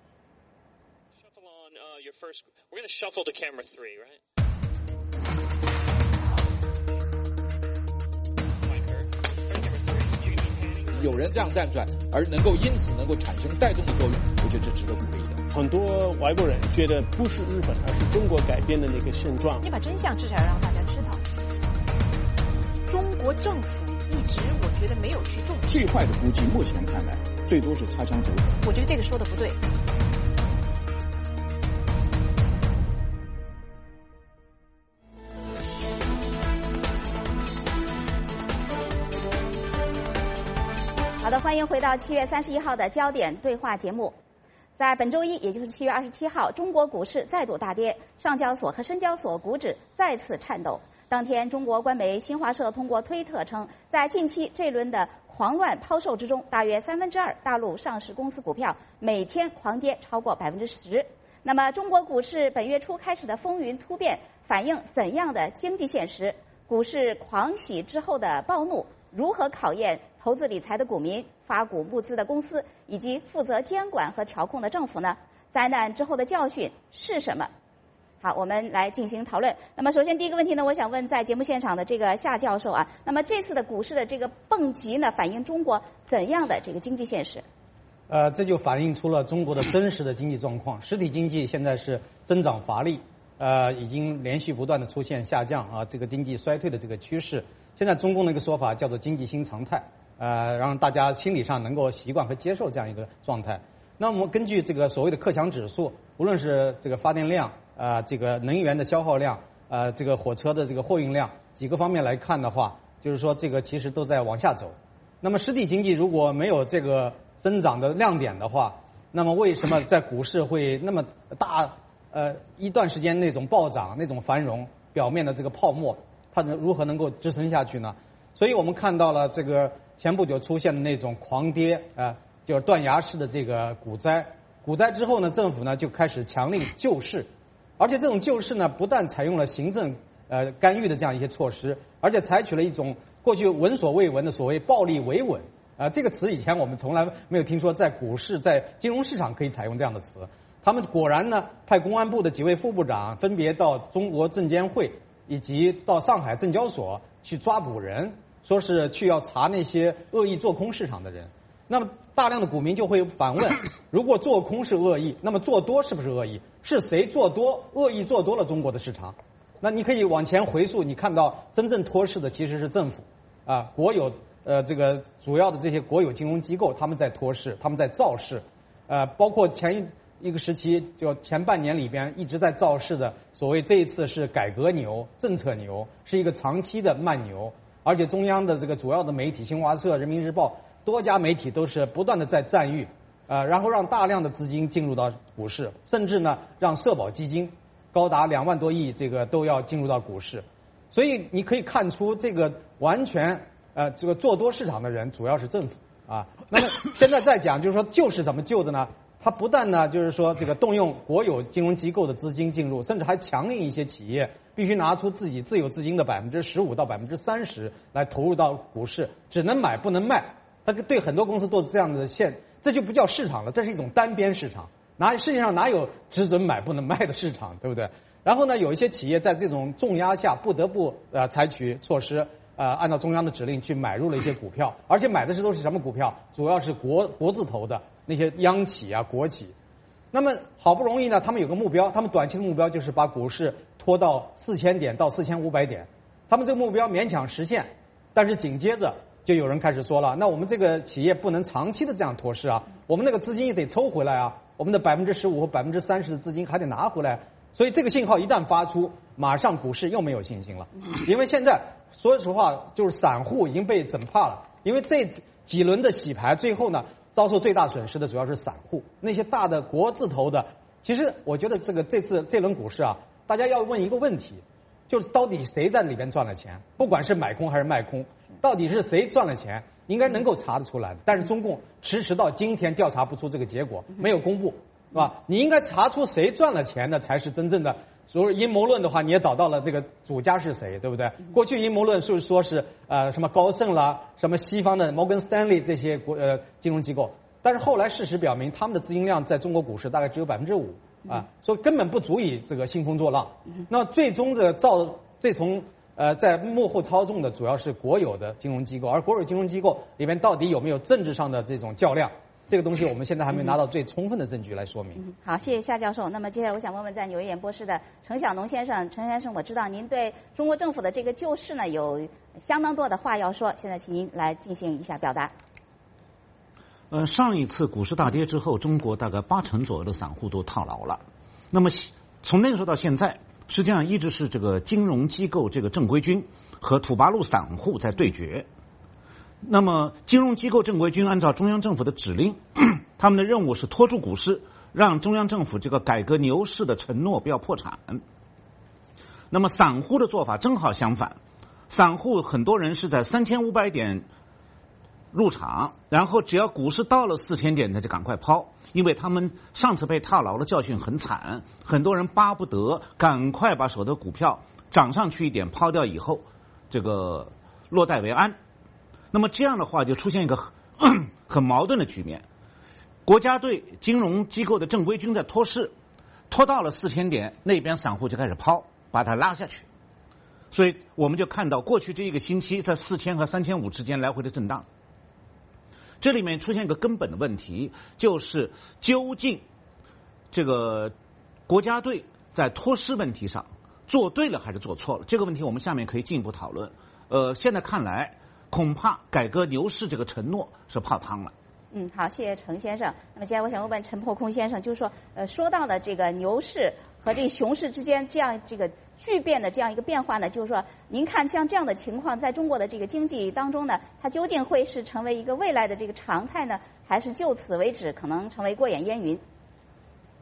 Shuffle on, uh, your first, we're going to shuffle to camera three, right? My curve. Camera three, you can be panning. 有人这样站出来，而能够因此能够产生带动的作用，我觉得这值得鼓励的。 很多外国人觉得不是日本，而是中国改变的那个现状。 你把真相至少要让大家知道。中国政府一直我觉得没有去重视。 最坏的估计，目前看来，最多是擦枪走火。 我觉得这个说的不对。 好的，欢迎回到七月三十一号的焦点对话节目。在本周一，也就是七月二十七号，中国股市再度大跌，上交所和深交所股指再次颤抖。当天，中国官媒新华社通过推特称，在近期这轮的狂乱抛售之中，大约三分之二大陆上市公司股票每天狂跌超过百分之十。那么，中国股市本月初开始的风云突变，反映怎样的经济现实？股市狂喜之后的暴怒，如何考验投资理财的股民、发股募资的公司以及负责监管和调控的政府呢？灾难之后的教训是什么？好，我们来进行讨论。那么，首先第一个问题呢，我想问在节目现场的这个夏教授啊，那么这次的股市的这个蹦极呢，反映中国怎样的这个经济现实？ 呃，这就反映出了中国的真实的经济状况。实体经济现在是增长乏力，呃，已经连续不断的出现下降啊，这个经济衰退的这个趋势。现在中共的一个说法叫做经济新常态，呃，让大家心理上能够习惯和接受这样一个状态。那我们根据这个所谓的克强指数，无论是这个发电量，呃，这个能源的消耗量，呃，这个火车的这个货运量几个方面来看的话，就是说这个其实都在往下走。那么实体经济如果没有这个增长的亮点的话，那么为什么在股市会那么大呃一段时间那种暴涨、那种繁荣表面的这个泡沫，它能如何能够支撑下去呢？所以我们看到了这个前不久出现的那种狂跌啊、呃，就是断崖式的这个股灾。股灾之后呢，政府呢就开始强力救市，而且这种救市呢，不但采用了行政呃干预的这样一些措施，而且采取了一种过去闻所未闻的所谓暴力维稳啊、呃，这个词以前我们从来没有听说，在股市、在金融市场可以采用这样的词。他们果然呢，派公安部的几位副部长分别到中国证监会以及到上海证交所去抓捕人，说是去要查那些恶意做空市场的人。那么大量的股民就会反问：如果做空是恶意，那么做多是不是恶意？是谁做多恶意做多了中国的市场？那你可以往前回溯，你看到真正托市的其实是政府啊，国有呃这个主要的这些国有金融机构，他们在托市，他们在造市，呃，包括前一一个时期就前半年里边一直在造市的所谓这一次是改革牛、政策牛，是一个长期的慢牛，而且中央的这个主要的媒体新华社、人民日报多家媒体都是不断的在赞誉，呃，然后让大量的资金进入到股市，甚至呢让社保基金高达两万多亿，这个都要进入到股市，所以你可以看出这个完全呃这个做多市场的人主要是政府啊。那么现在再讲就是说救市怎么救的呢？它不但呢就是说这个动用国有金融机构的资金进入，甚至还强令一些企业必须拿出自己自有资金的百分之十五到百分之三十来投入到股市，只能买不能卖。它对很多公司都是这样的限，这就不叫市场了，这是一种单边市场。哪世界上哪有只准买不能卖的市场，对不对？然后呢，有一些企业在这种重压下，不得不呃采取措施，呃，按照中央的指令去买入了一些股票，而且买的是都是什么股票？主要是国国字头的那些央企啊、国企。那么好不容易呢，他们有个目标，他们短期的目标就是把股市拖到四千点到四千五百点，他们这个目标勉强实现，但是紧接着就有人开始说了，那我们这个企业不能长期的这样托市啊，我们那个资金也得抽回来啊，我们的百分之十五和百分之三十的资金还得拿回来。所以这个信号一旦发出，马上股市又没有信心了，因为现在说实话就是散户已经被整怕了，因为这几轮的洗牌，最后呢遭受最大损失的主要是散户，那些大的国字头的。其实我觉得这个这次这轮股市啊，大家要问一个问题，就是到底谁在里边赚了钱？不管是买空还是卖空，到底是谁赚了钱？应该能够查得出来的。但是中共迟迟到今天调查不出这个结果，没有公布，是吧？你应该查出谁赚了钱的才是真正的。所谓阴谋论的话，你也找到了这个主家是谁，对不对？过去阴谋论是说是呃什么高盛啦，什么西方的摩根斯丹利这些国呃金融机构，但是后来事实表明，他们的资金量在中国股市大概只有百分之五啊，所以根本不足以这个兴风作浪。那么最终这造这从呃在幕后操纵的主要是国有的金融机构，而国有金融机构里面到底有没有政治上的这种较量？这个东西我们现在还没拿到最充分的证据来说明。 嗯、好，谢谢夏教授。那么接下来我想问问在纽约演播室的陈晓农先生，陈先生，我知道您对中国政府的这个救市呢有相当多的话要说，现在请您来进行一下表达。 呃，上一次股市大跌之后，中国大概八成左右的散户都套牢了。那么从那个时候到现在，实际上一直是这个金融机构这个正规军和土八路散户在对决。那么金融机构正规军按照中央政府的指令，他们的任务是拖住股市，让中央政府这个改革牛市的承诺不要破产。那么散户的做法正好相反，散户很多人是在三千五百点入场，然后只要股市到了四千点他就赶快抛，因为他们上次被套牢的教训很惨，很多人巴不得赶快把手头股票涨上去一点抛掉以后这个落袋为安。那么这样的话就出现一个很很矛盾的局面，国家队金融机构的正规军在拖市，拖到了四千点，那边散户就开始抛，把它拉下去。所以我们就看到过去这一个星期在四千和三千五之间来回的震荡。这里面出现一个根本的问题，就是究竟这个国家队在拖市问题上做对了还是做错了？这个问题我们下面可以进一步讨论。呃，现在看来恐怕改革牛市这个承诺是泡汤了。 嗯，好，谢谢陈先生。那么现在我想问问陈破空先生，就是说，呃，说到了这个牛市和这个熊市之间这样这个巨变的这样一个变化呢，就是说，您看像这样的情况，在中国的这个经济当中呢，它究竟会是成为一个未来的这个常态呢，还是就此为止，可能成为过眼烟云？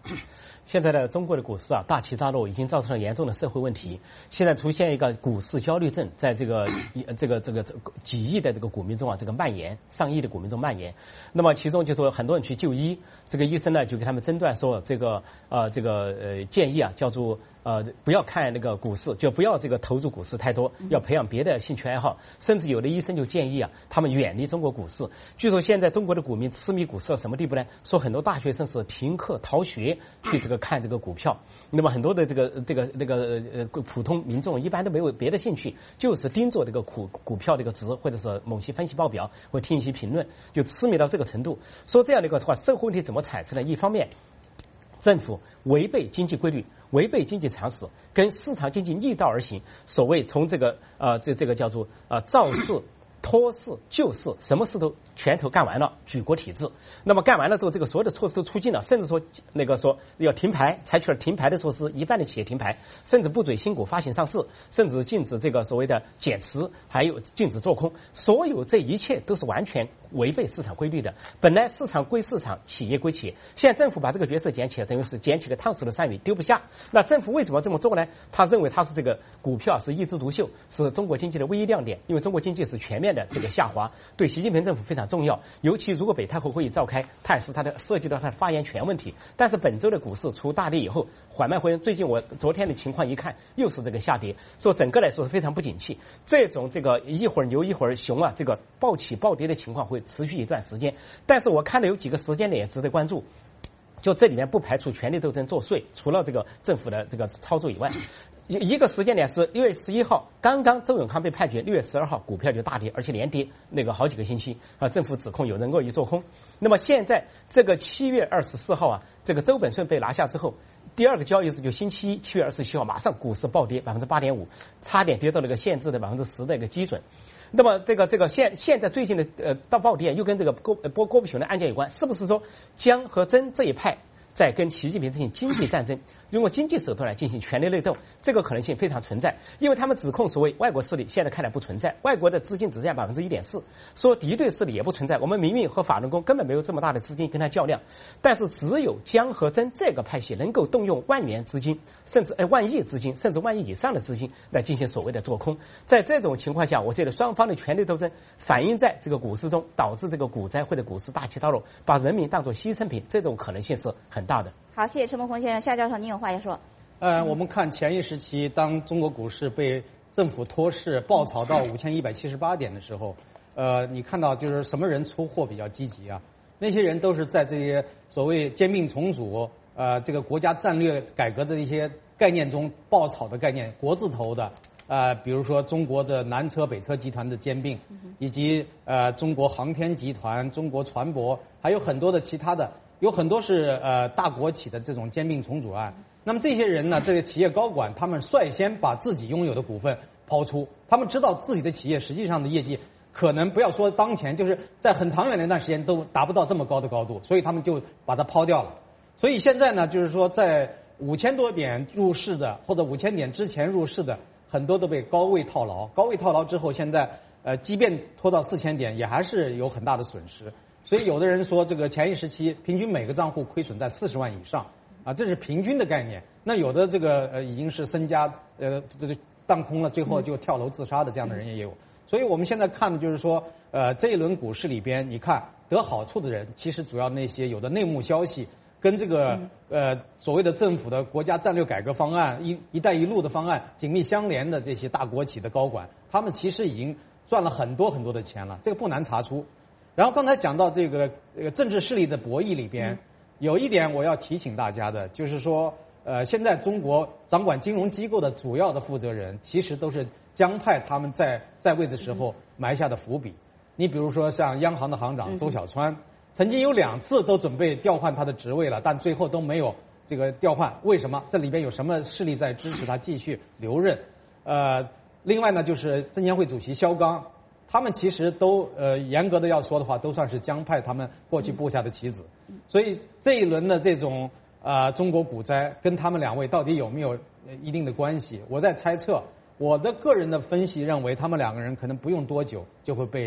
现在的中国的股市啊，大起大落，已经造成了严重的社会问题。现在出现一个股市焦虑症，在这个这个这个几亿的这个股民中啊，这个蔓延，上亿的股民中蔓延。那么其中就说很多人去就医，这个医生呢就给他们诊断说，这个呃这个呃建议啊，叫做呃不要看那个股市，就不要这个投入股市太多，要培养别的兴趣爱好。甚至有的医生就建议啊，他们远离中国股市。据说现在中国的股民痴迷股市到什么地步呢？说很多大学生是停课逃学去这个看这个股票。那么很多的这个这个那个呃普通民众一般都没有别的兴趣，就是盯着这个股股票这个值，或者是某些分析报表，或听一些评论，就痴迷到这个程度。说这样的一个话，社会问题怎么产生呢？一方面，政府违背经济规律，违背经济常识，跟市场经济逆道而行。所谓从这个呃这这个叫做呃造势、托市、救市，什么事都拳头干完了，举国体制。那么干完了之后，这个所有的措施都出尽了，甚至说那个说要停牌，采取了停牌的措施，一半的企业停牌，甚至不准新股发行上市，甚至禁止这个所谓的减持，还有禁止做空。所有这一切都是完全违背市场规律的。本来市场归市场，企业归企业，现在政府把这个角色捡起来，等于是捡起个烫手的山芋，丢不下。那政府为什么这么做呢？他认为他是这个股票是一枝独秀，是中国经济的唯一亮点，因为中国经济是全面的这个下滑，对习近平政府非常重要。尤其如果北太后会议召开，它也是它的涉及到它的发言权问题。但是本周的股市出大跌以后，缓慢回升。最近我昨天的情况一看，又是这个下跌，所以整个来说是非常不景气。这种这个一会儿牛一会儿熊啊，这个暴起暴跌的情况会持续一段时间。但是我看到有几个时间点也值得关注。就这里面不排除权力斗争作祟，除了这个政府的这个操作以外，一个时间点是六月十一号，刚刚周永康被判决，六月十二号股票就大跌，而且连跌那个好几个星期啊，政府指控有人恶意做空。那么现在这个七月二十四号啊，这个周本顺被拿下之后，第二个交易日就星期一，七月二十七号，马上股市暴跌百分之八点五，差点跌到了一个限制的百分之十的一个基准。那么这个这个现现在最近的呃到暴跌又跟这个郭郭郭伯雄的案件有关，是不是说江和曾这一派在跟习近平进行经济战争，用经济手段来进行权力内斗，这个可能性非常存在。因为他们指控所谓外国势力现在看来不存在，外国的资金只占百分之一点四，说敌对势力也不存在，我们民运和法轮功根本没有这么大的资金跟他较量。但是只有江和曾这个派系能够动用万元资金，甚至呃万亿资金，甚至万亿以上的资金来进行所谓的做空。在这种情况下，我觉得双方的权力斗争反映在这个股市中，导致这个股灾或者股市大起大落，把人民当作牺牲品，这种可能性是很大的。 好，谢谢陈伯宏先生。夏教授，您有话要说？ 呃，我们看前一时期，当中国股市被政府托市暴炒到五千一百七十八点的时候，呃，你看到就是什么人出货比较积极啊？那些人都是在这些所谓兼并重组、呃，这个国家战略改革的一些概念中爆炒的概念，国字头的，呃，比如说中国的南车、北车集团的兼并，以及呃中国航天集团、中国船舶，还有很多的其他的。有很多是呃大国企的这种兼并重组案，那么这些人呢，这个企业高管他们率先把自己拥有的股份抛出，他们知道自己的企业实际上的业绩可能不要说当前，就是在很长远的一段时间都达不到这么高的高度，所以他们就把它抛掉了。所以现在呢，就是说在五千多点入市的或者五千点之前入市的，很多都被高位套牢，高位套牢之后，现在呃即便拖到四千点，也还是有很大的损失。所以有的人说，这个前一时期平均每个账户亏损在四十万以上，啊，这是平均的概念。那有的这个呃已经是身家呃这个荡空了，最后就跳楼自杀的这样的人也有。所以我们现在看的就是说，呃这一轮股市里边，你看得好处的人，其实主要那些有的内幕消息跟这个呃所谓的政府的国家战略改革方案、一一带一路的方案紧密相连的这些大国企的高管，他们其实已经赚了很多很多的钱了，这个不难查出。然后刚才讲到这个这个政治势力的博弈里边，有一点我要提醒大家的，就是说，呃，现在中国掌管金融机构的主要的负责人，其实都是江派他们在在位的时候埋下的伏笔。你比如说像央行的行长周小川，曾经有两次都准备调换他的职位了，但最后都没有这个调换。为什么？这里边有什么势力在支持他继续留任？呃，另外呢，就是证监会主席肖钢。他们其实都呃严格的要说的话，都算是江派他们过去布下的棋子，所以这一轮的这种呃中国股灾跟他们两位到底有没有一定的关系？我在猜测，我的个人的分析认为，他们两个人可能不用多久就会被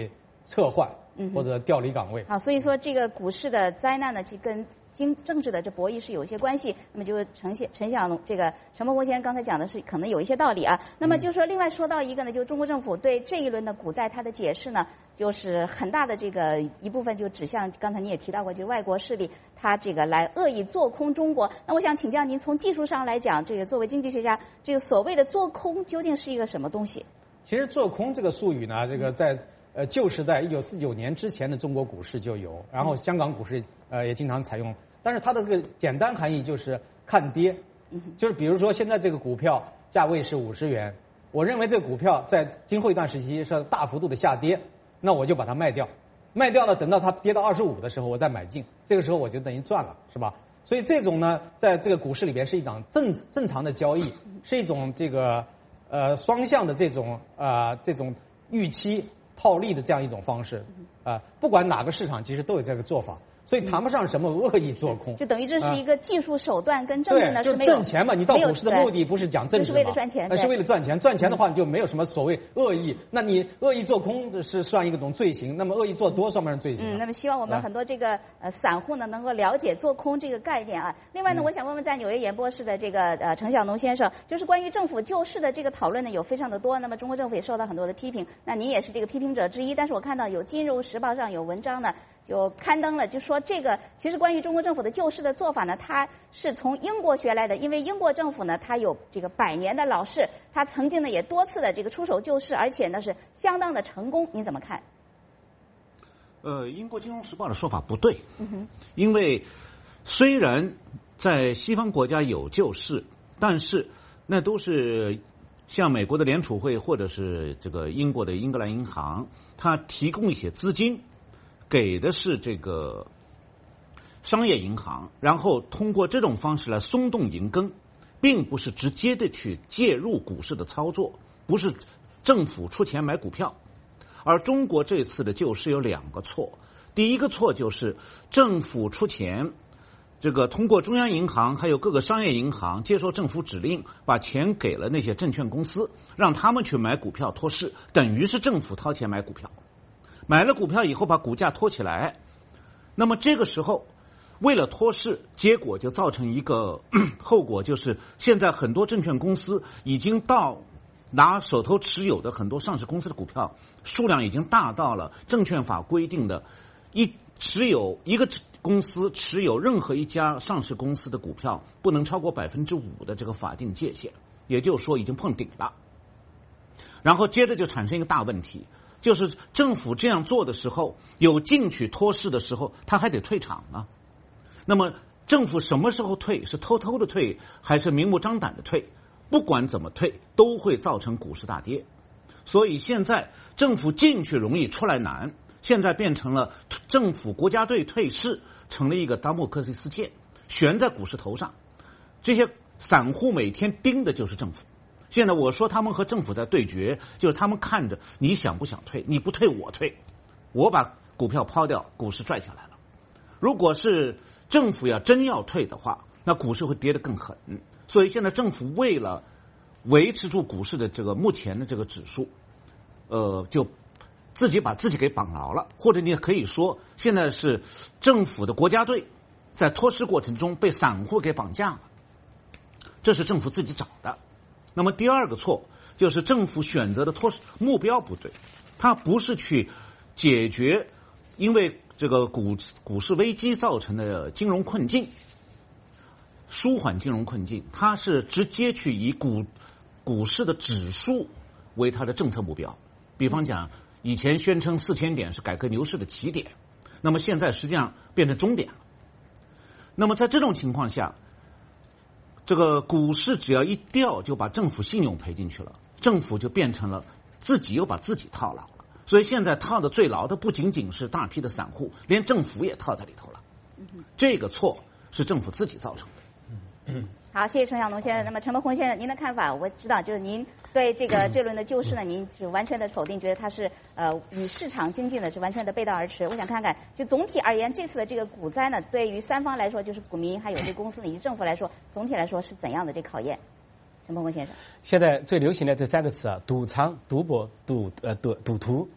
撤换嗯或者调离岗位。 好，所以说这个股市的灾难呢，其实跟经政治的这博弈是有一些关系。那么就陈谢陈小龙这个陈伯公先生刚才讲的是可能有一些道理啊。那么就说另外说到一个呢，就是中国政府对这一轮的股灾它的解释呢，就是很大的这个一部分就指向刚才你也提到过，就是外国势力它这个来恶意做空中国。那我想请教您，从技术上来讲，这个作为经济学家，这个所谓的做空究竟是一个什么东西？ 其实做空这个术语呢，这个在呃旧时代一九四九年之前的中国股市就有，然后香港股市呃也经常采用，但是它的这个简单含义就是看跌，就是比如说现在这个股票价位是五十元，我认为这个股票在今后一段时期是大幅度的下跌，那我就把它卖掉，卖掉了，等到它跌到二十五的时候我再买进，这个时候我就等于赚了，是吧？所以这种呢，在这个股市里边是一场正正常的交易，是一种这个呃双向的这种呃这种预期套利的这样一种方式，啊、呃，不管哪个市场其实都有这个做法，所以谈不上什么恶意做空。 就等于这是一个技术手段，跟政治呢是没有。对，就是挣钱嘛，你到股市的目的不是讲政治嘛， 就是为了赚钱， 是为了赚钱。赚钱的话，你就没有什么所谓恶意。那你恶意做空是算一种罪行，那么恶意做多算不算罪行？ 嗯，那么希望我们很多这个呃散户呢能够了解做空这个概念啊。另外呢， 嗯、 我想问问在纽约演播室的这个呃陈小农先生，就是关于政府救市的这个讨论呢有非常的多，那么中国政府也受到很多的批评，那您也是这个批评者之一。但是我看到有《金融时报》上有文章呢，就刊登了，就说这个其实关于中国政府的救市的做法呢，它是从英国学来的，因为英国政府呢它有这个百年的老事，它曾经呢也多次的这个出手救市，而且呢是相当的成功，你怎么看？ 呃，英国《金融时报》的说法不对， 嗯哼， 因为虽然在西方国家有救市，但是那都是像美国的联储会或者是这个英国的英格兰银行，它提供一些资金，给的是这个商业银行，然后通过这种方式来松动银根，并不是直接的去介入股市的操作，不是政府出钱买股票。而中国这次的救市有两个错，第一个错就是政府出钱，这个通过中央银行还有各个商业银行接受政府指令，把钱给了那些证券公司，让他们去买股票托市，等于是政府掏钱买股票，买了股票以后把股价托起来，那么这个时候为了托市，结果就造成一个后果，就是现在很多证券公司已经到拿手头持有的很多上市公司的股票数量已经大到了证券法规定的一持有一个公司持有任何一家上市公司的股票不能超过百分之五的这个法定界限，也就是说已经碰顶了。然后接着就产生一个大问题，就是政府这样做的时候，有进去托市的时候，他还得退场啊。那么政府什么时候退？是偷偷的退，还是明目张胆的退？不管怎么退，都会造成股市大跌。所以现在政府进去容易出来难，现在变成了政府国家队退市，成了一个达摩克西斯剑，悬在股市头上。这些散户每天盯的就是政府。现在我说他们和政府在对决，就是他们看着你想不想退，你不退我退，我把股票抛掉，股市拽下来了。如果是政府要真要退的话，那股市会跌得更狠。所以现在政府为了维持住股市的这个目前的这个指数，呃，就自己把自己给绑牢了，或者你也可以说，现在是政府的国家队在托市过程中被散户给绑架了，这是政府自己找的。那么第二个错就是政府选择的托市目标不对，它不是去解决因为这个股股市危机造成的金融困境，舒缓金融困境，它是直接去以股股市的指数为它的政策目标。比方讲，以前宣称四千点是改革牛市的起点，那么现在实际上变成终点了。那么在这种情况下，这个股市只要一掉，就把政府信用赔进去了，政府就变成了自己又把自己套牢了。所以现在套的最牢的不仅仅是大批的散户，连政府也套在里头了。这个错是政府自己造成的。 好，谢谢陈小农先生。那么陈伯宏先生，您的看法我知道，就是您对这个这轮的救市呢，您是完全的否定，觉得它是呃与市场经济呢是完全的背道而驰。我想看看，就总体而言，这次的这个股灾呢，对于三方来说，就是股民还有这公司以及政府来说，总体来说是怎样的这考验？陈伯宏先生， 现在最流行的这三个词啊，赌场、赌博、赌呃赌赌徒，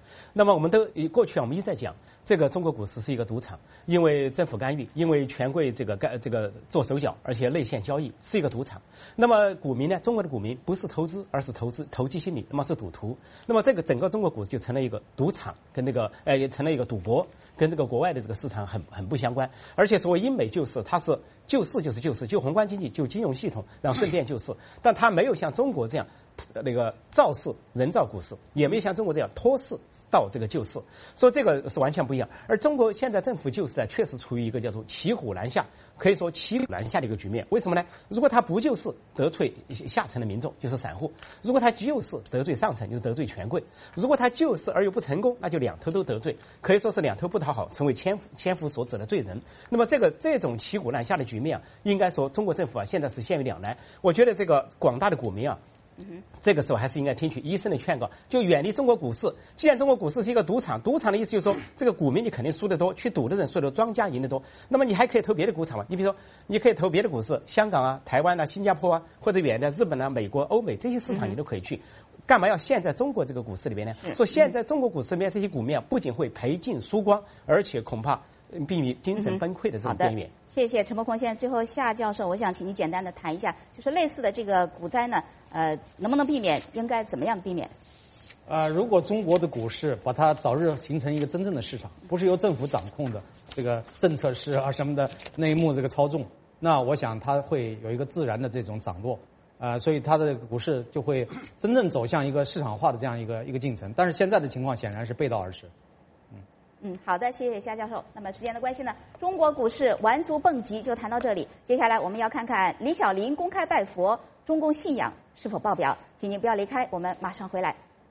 那么我们都过去啊，我们一直在讲这个中国股市是一个赌场，因为政府干预，因为权贵这个干这个做手脚，而且内线交易是一个赌场。那么股民呢，中国的股民不是投资，而是投资投机心理，那么是赌徒。那么这个整个中国股市就成了一个赌场，跟那个呃也成了一个赌博，跟这个国外的这个市场很很不相关。而且所谓英美救市，它是救市就是救市，就宏观经济，就金融系统，然后顺便救市，但它没有像中国这样那个造市人造股市，也没有像中国这样托市到这个救市，所以这个是完全不一样。而中国现在政府救市啊，确实处于一个叫做骑虎难下，可以说骑虎难下的一个局面。为什么呢？如果他不救市，得罪下层的民众，就是散户；如果他救市，得罪上层，就是得罪权贵；如果他救市而又不成功，那就两头都得罪，可以说是两头不讨好，成为千夫千夫所指的罪人。那么这个这种骑虎难下的局面啊，应该说中国政府啊现在是陷于两难。我觉得这个广大的股民啊，这个时候还是应该听取医生的劝告，就远离中国股市。既然中国股市是一个赌场，赌场的意思就是说，这个股民你肯定输得多，去赌的人输得多，庄家赢得多。那么你还可以投别的股场嘛？你比如说，你可以投别的股市，香港啊、台湾啊、新加坡啊，或者远的日本啊、美国、欧美这些市场你都可以去。干嘛要陷在中国这个股市里边呢？说现在中国股市里面这些股民啊，不仅会赔尽输光，而且恐怕避免精神崩溃的这种边缘。 谢谢陈伯空先生。最后夏教授，我想请你简单的谈一下，就是类似的这个股灾呢，呃，能不能避免？应该怎么样避免？ 呃，如果中国的股市把它早日形成一个真正的市场，不是由政府掌控的这个政策市啊什么的内幕这个操纵，那我想它会有一个自然的这种涨落。呃，所以它的股市就会真正走向一个市场化的这样一个一个进程。但是现在的情况显然是背道而驰。 嗯嗯，好的，谢谢夏教授。那么时间的关系呢，中国股市完足蹦极就谈到这里。接下来我们要看看李小林公开拜佛，中共信仰是否爆表？请您不要离开，我们马上回来。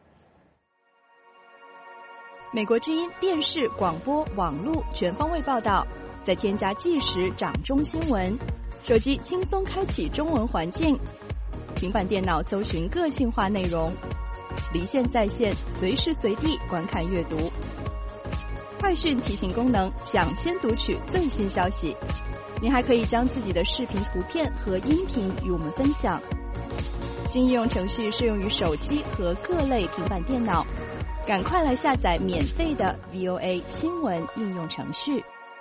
美国之音电视、广播、网络全方位报道，再添加即时掌中新闻，手机轻松开启中文环境。平板电脑搜寻个性化内容，离线在线，随时随地观看阅读。快讯提醒功能，抢先读取最新消息。您还可以将自己的视频、图片和音频与我们分享。新应用程序适用于手机和各类平板电脑，赶快来下载免费的 V O A 新闻应用程序。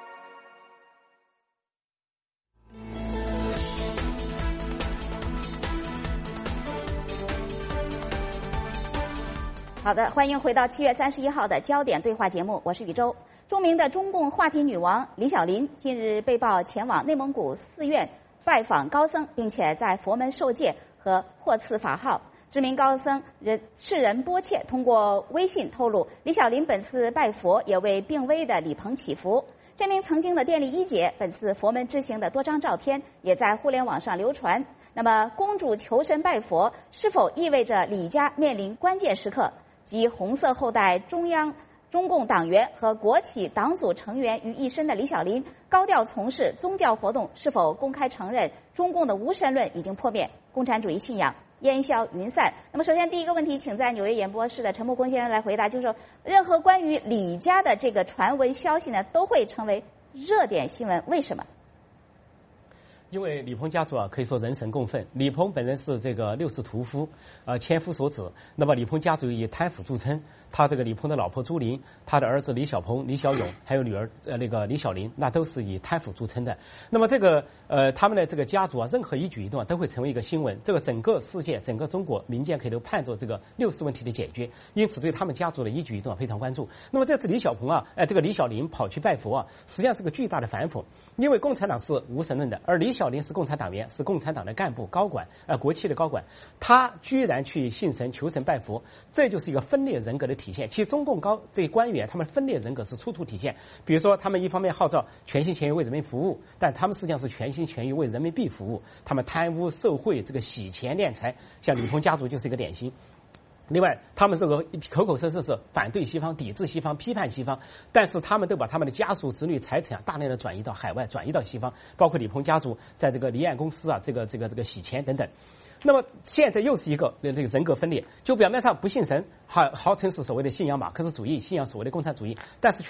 好的，欢迎回到七月三十一号的焦点对话节目，我是宇宙。著名的中共话题女王李小林近日被曝前往内蒙古寺院拜访高僧，并且在佛门受戒和获赐法号。知名高僧人世人波切通过微信透露，李小林本次拜佛也为病危的李鹏祈福。这名曾经的电力一姐本次佛门之行的多张照片也在互联网上流传。那么，公主求神拜佛是否意味着李家面临关键时刻？集红色后代中央中共党员和国企党组成员于一身的李小林，高调从事宗教活动，是否公开承认中共的无神论已经破灭，共产主义信仰烟消云散？那么，首先第一个问题，请在纽约演播室的陈木空先生来回答，就是说，任何关于李家的这个传闻消息呢，都会成为热点新闻，为什么？ 因为李鹏家族啊，可以说人神共愤。李鹏本人是这个六世屠夫，呃，千夫所指。那么李鹏家族以贪腐著称，他这个李鹏的老婆朱琳，他的儿子李小鹏、李小勇，还有女儿呃那个李小林，那都是以贪腐著称的。那么这个呃他们的这个家族啊，任何一举一动啊，都会成为一个新闻。这个整个世界、整个中国民间可以都盼着这个六四问题的解决，因此对他们家族的一举一动啊非常关注。那么这次李小鹏啊，呃这个李小林跑去拜佛啊，实际上是个巨大的反腐，因为共产党是无神论的，而李小林是共产党员，是共产党的干部高管，呃，国企的高管，他居然去信神求神拜佛，这就是一个分裂人格的体现。其实中共高这些官员，他们分裂人格是处处体现。比如说，他们一方面号召全心全意为人民服务，但他们实际上是全心全意为人民币服务。他们贪污受贿，这个洗钱敛财，像李鹏家族就是一个典型。另外，他们这个口口声声是反对西方、抵制西方、批判西方，但是他们都把他们的家属、子女、财产大量的转移到海外，转移到西方，包括李鹏家族在这个离岸公司啊，这个这个这个洗钱等等。那么现在又是一个这个人格分裂，就表面上不信神，号号称是所谓的信仰马克思主义，信仰所谓的共产主义，但是却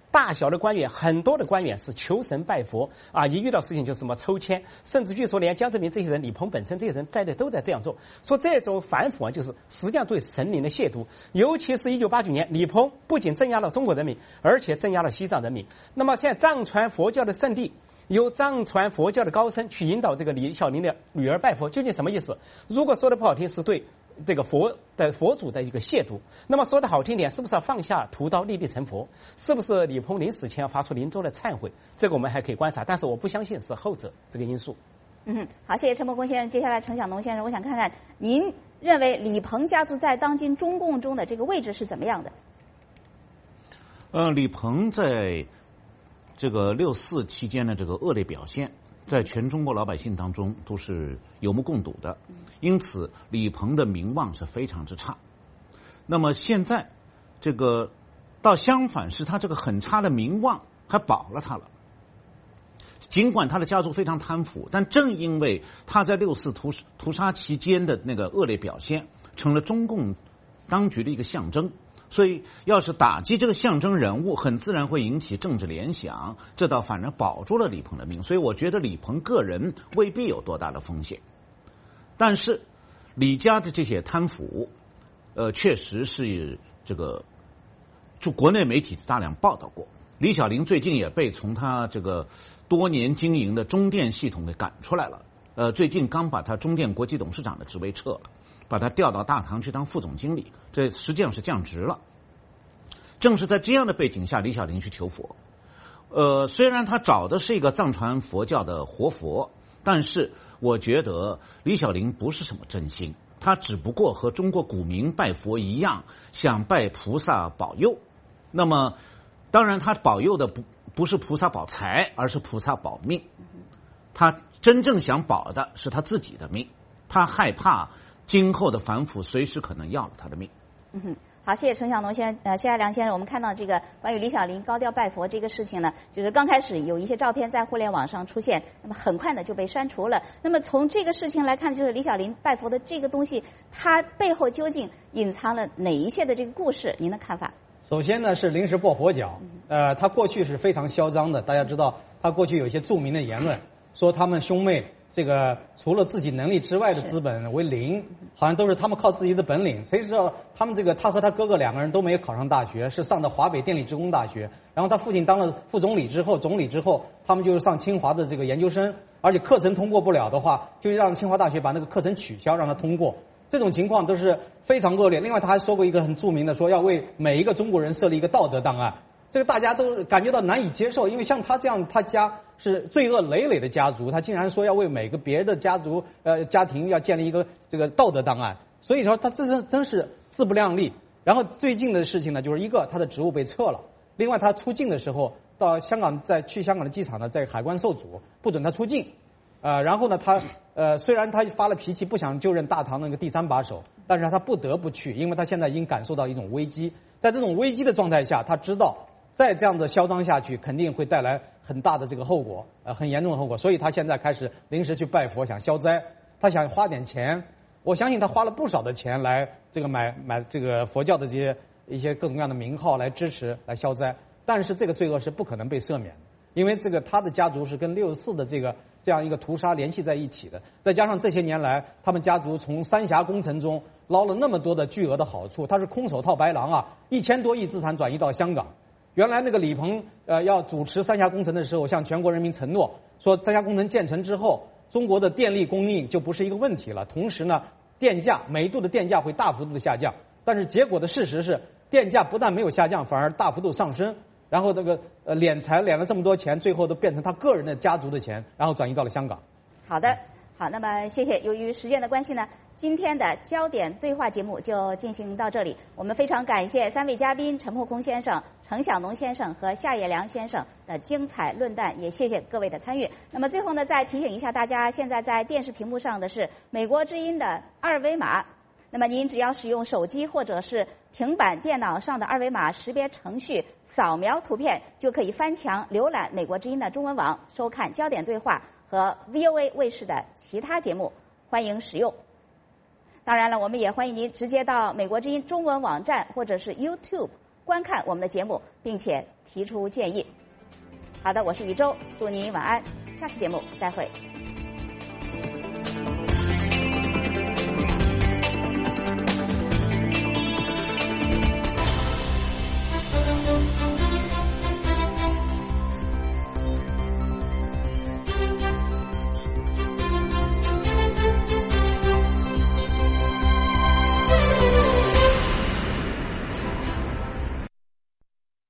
大小的官员，很多的官员是求神拜佛啊，一遇到事情就什么抽签，甚至据说连江泽民这些人、李鹏本身这些人在内都在这样做。说这种反腐啊，就是实际上对神灵的亵渎。尤其是一九八九年，李鹏不仅镇压了中国人民，而且镇压了西藏人民。那么现在藏传佛教的圣地，由藏传佛教的高僧去引导这个李小林的女儿拜佛，究竟什么意思？如果说的不好听，是对这个佛的佛祖的一个亵渎。那么说的好听点，是不是要放下屠刀立地成佛？是不是李鹏临死前要发出临终的忏悔？这个我们还可以观察，但是我不相信是后者这个因素。 嗯，好，谢谢陈伯公先生。接下来陈晓农先生，我想看看您认为李鹏家族在当今中共中的这个位置是怎么样的？ 呃，李鹏在这个六四期间的这个恶劣表现，在全中国老百姓当中都是有目共睹的，因此李鹏的名望是非常之差。那么现在这个倒相反，是他这个很差的名望还保了他了。尽管他的家族非常贪腐，但正因为他在六四屠屠杀期间的那个恶劣表现，成了中共当局的一个象征。所以要是打击这个象征人物，很自然会引起政治联想，这倒反而保住了李鹏的命。所以我觉得李鹏个人未必有多大的风险，但是李家的这些贪腐，呃，确实是这个就国内媒体大量报道过。李小林最近也被从他这个多年经营的中电系统给赶出来了，呃，最近刚把他中电国际董事长的职位撤了，把他调到大唐去当副总经理，这实际上是降职了。正是在这样的背景下，李小林去求佛。呃，虽然他找的是一个藏传佛教的活佛，但是我觉得李小林不是什么真心，他只不过和中国古民拜佛一样，想拜菩萨保佑。那么当然他保佑的不不是菩萨保财，而是菩萨保命。他真正想保的是他自己的命，他害怕今后的反腐随时可能要了他的命。 嗯哼，好，谢谢陈晓农先生。呃，谢亚良先生，我们看到这个关于李小林高调拜佛这个事情呢，就是刚开始有一些照片在互联网上出现，那么很快呢就被删除了。那么从这个事情来看，就是李小林拜佛的这个东西，它背后究竟隐藏了哪一些的这个故事？您的看法？ 首先呢是临时抱佛脚，呃，他过去是非常嚣张的，大家知道他过去有一些著名的言论，说他们兄妹这个除了自己能力之外的资本为零，好像都是他们靠自己的本领。谁知道他们这个他和他哥哥两个人都没有考上大学，是上的华北电力职工大学，然后他父亲当了副总理之后，总理之后，他们就是上清华的这个研究生，而且课程通过不了的话，就让清华大学把那个课程取消，让他通过。这种情况都是非常恶劣。另外他还说过一个很著名的，说要为每一个中国人设立一个道德档案，这个大家都感觉到难以接受，因为像他这样，他家是罪恶累累的家族，他竟然说要为每个别的家族呃家庭要建立一个这个道德档案，所以说他这是真是自不量力。然后最近的事情呢，就是一个他的职务被撤了，另外他出境的时候到香港，在去香港的机场呢，在海关受阻，不准他出境。呃，然后呢，他呃虽然他发了脾气，不想就任大唐那个第三把手，但是他不得不去，因为他现在已经感受到一种危机。在这种危机的状态下，他知道再这样的嚣张下去，肯定会带来很大的这个后果，呃，很严重的后果。所以他现在开始临时去拜佛，想消灾。他想花点钱，我相信他花了不少的钱来这个买买这个佛教的这些一些各种各样的名号来支持来消灾。但是这个罪恶是不可能被赦免的，因为这个他的家族是跟六四的这个这样一个屠杀联系在一起的，再加上这些年来他们家族从三峡工程中捞了那么多的巨额的好处，他是空手套白狼啊，一千多亿资产转移到香港。原来那个李鹏呃要主持三峡工程的时候，向全国人民承诺说，三峡工程建成之后，中国的电力供应就不是一个问题了，同时呢，电价每度的电价会大幅度的下降。但是结果的事实是，电价不但没有下降，反而大幅度上升。然后这个呃敛财敛了这么多钱，最后都变成他个人的家族的钱，然后转移到了香港。 好的，好，那么谢谢。由于时间的关系呢，今天的焦点对话节目就进行到这里。我们非常感谢三位嘉宾陈破空先生、陈晓农先生和夏业良先生的精彩论弹，也谢谢各位的参与。那么最后呢，再提醒一下大家，现在在电视屏幕上的是美国之音的二维码。那么您只要使用手机或者是平板电脑上的二维码识别程序，扫描图片，就可以翻墙浏览美国之音的中文网，收看焦点对话和 V O A 卫视的其他节目，欢迎使用。当然了，我们也欢迎您直接到美国之音中文网站或者是 YouTube 观看我们的节目，并且提出建议。好的，我是宇宙，祝您晚安，下次节目再会。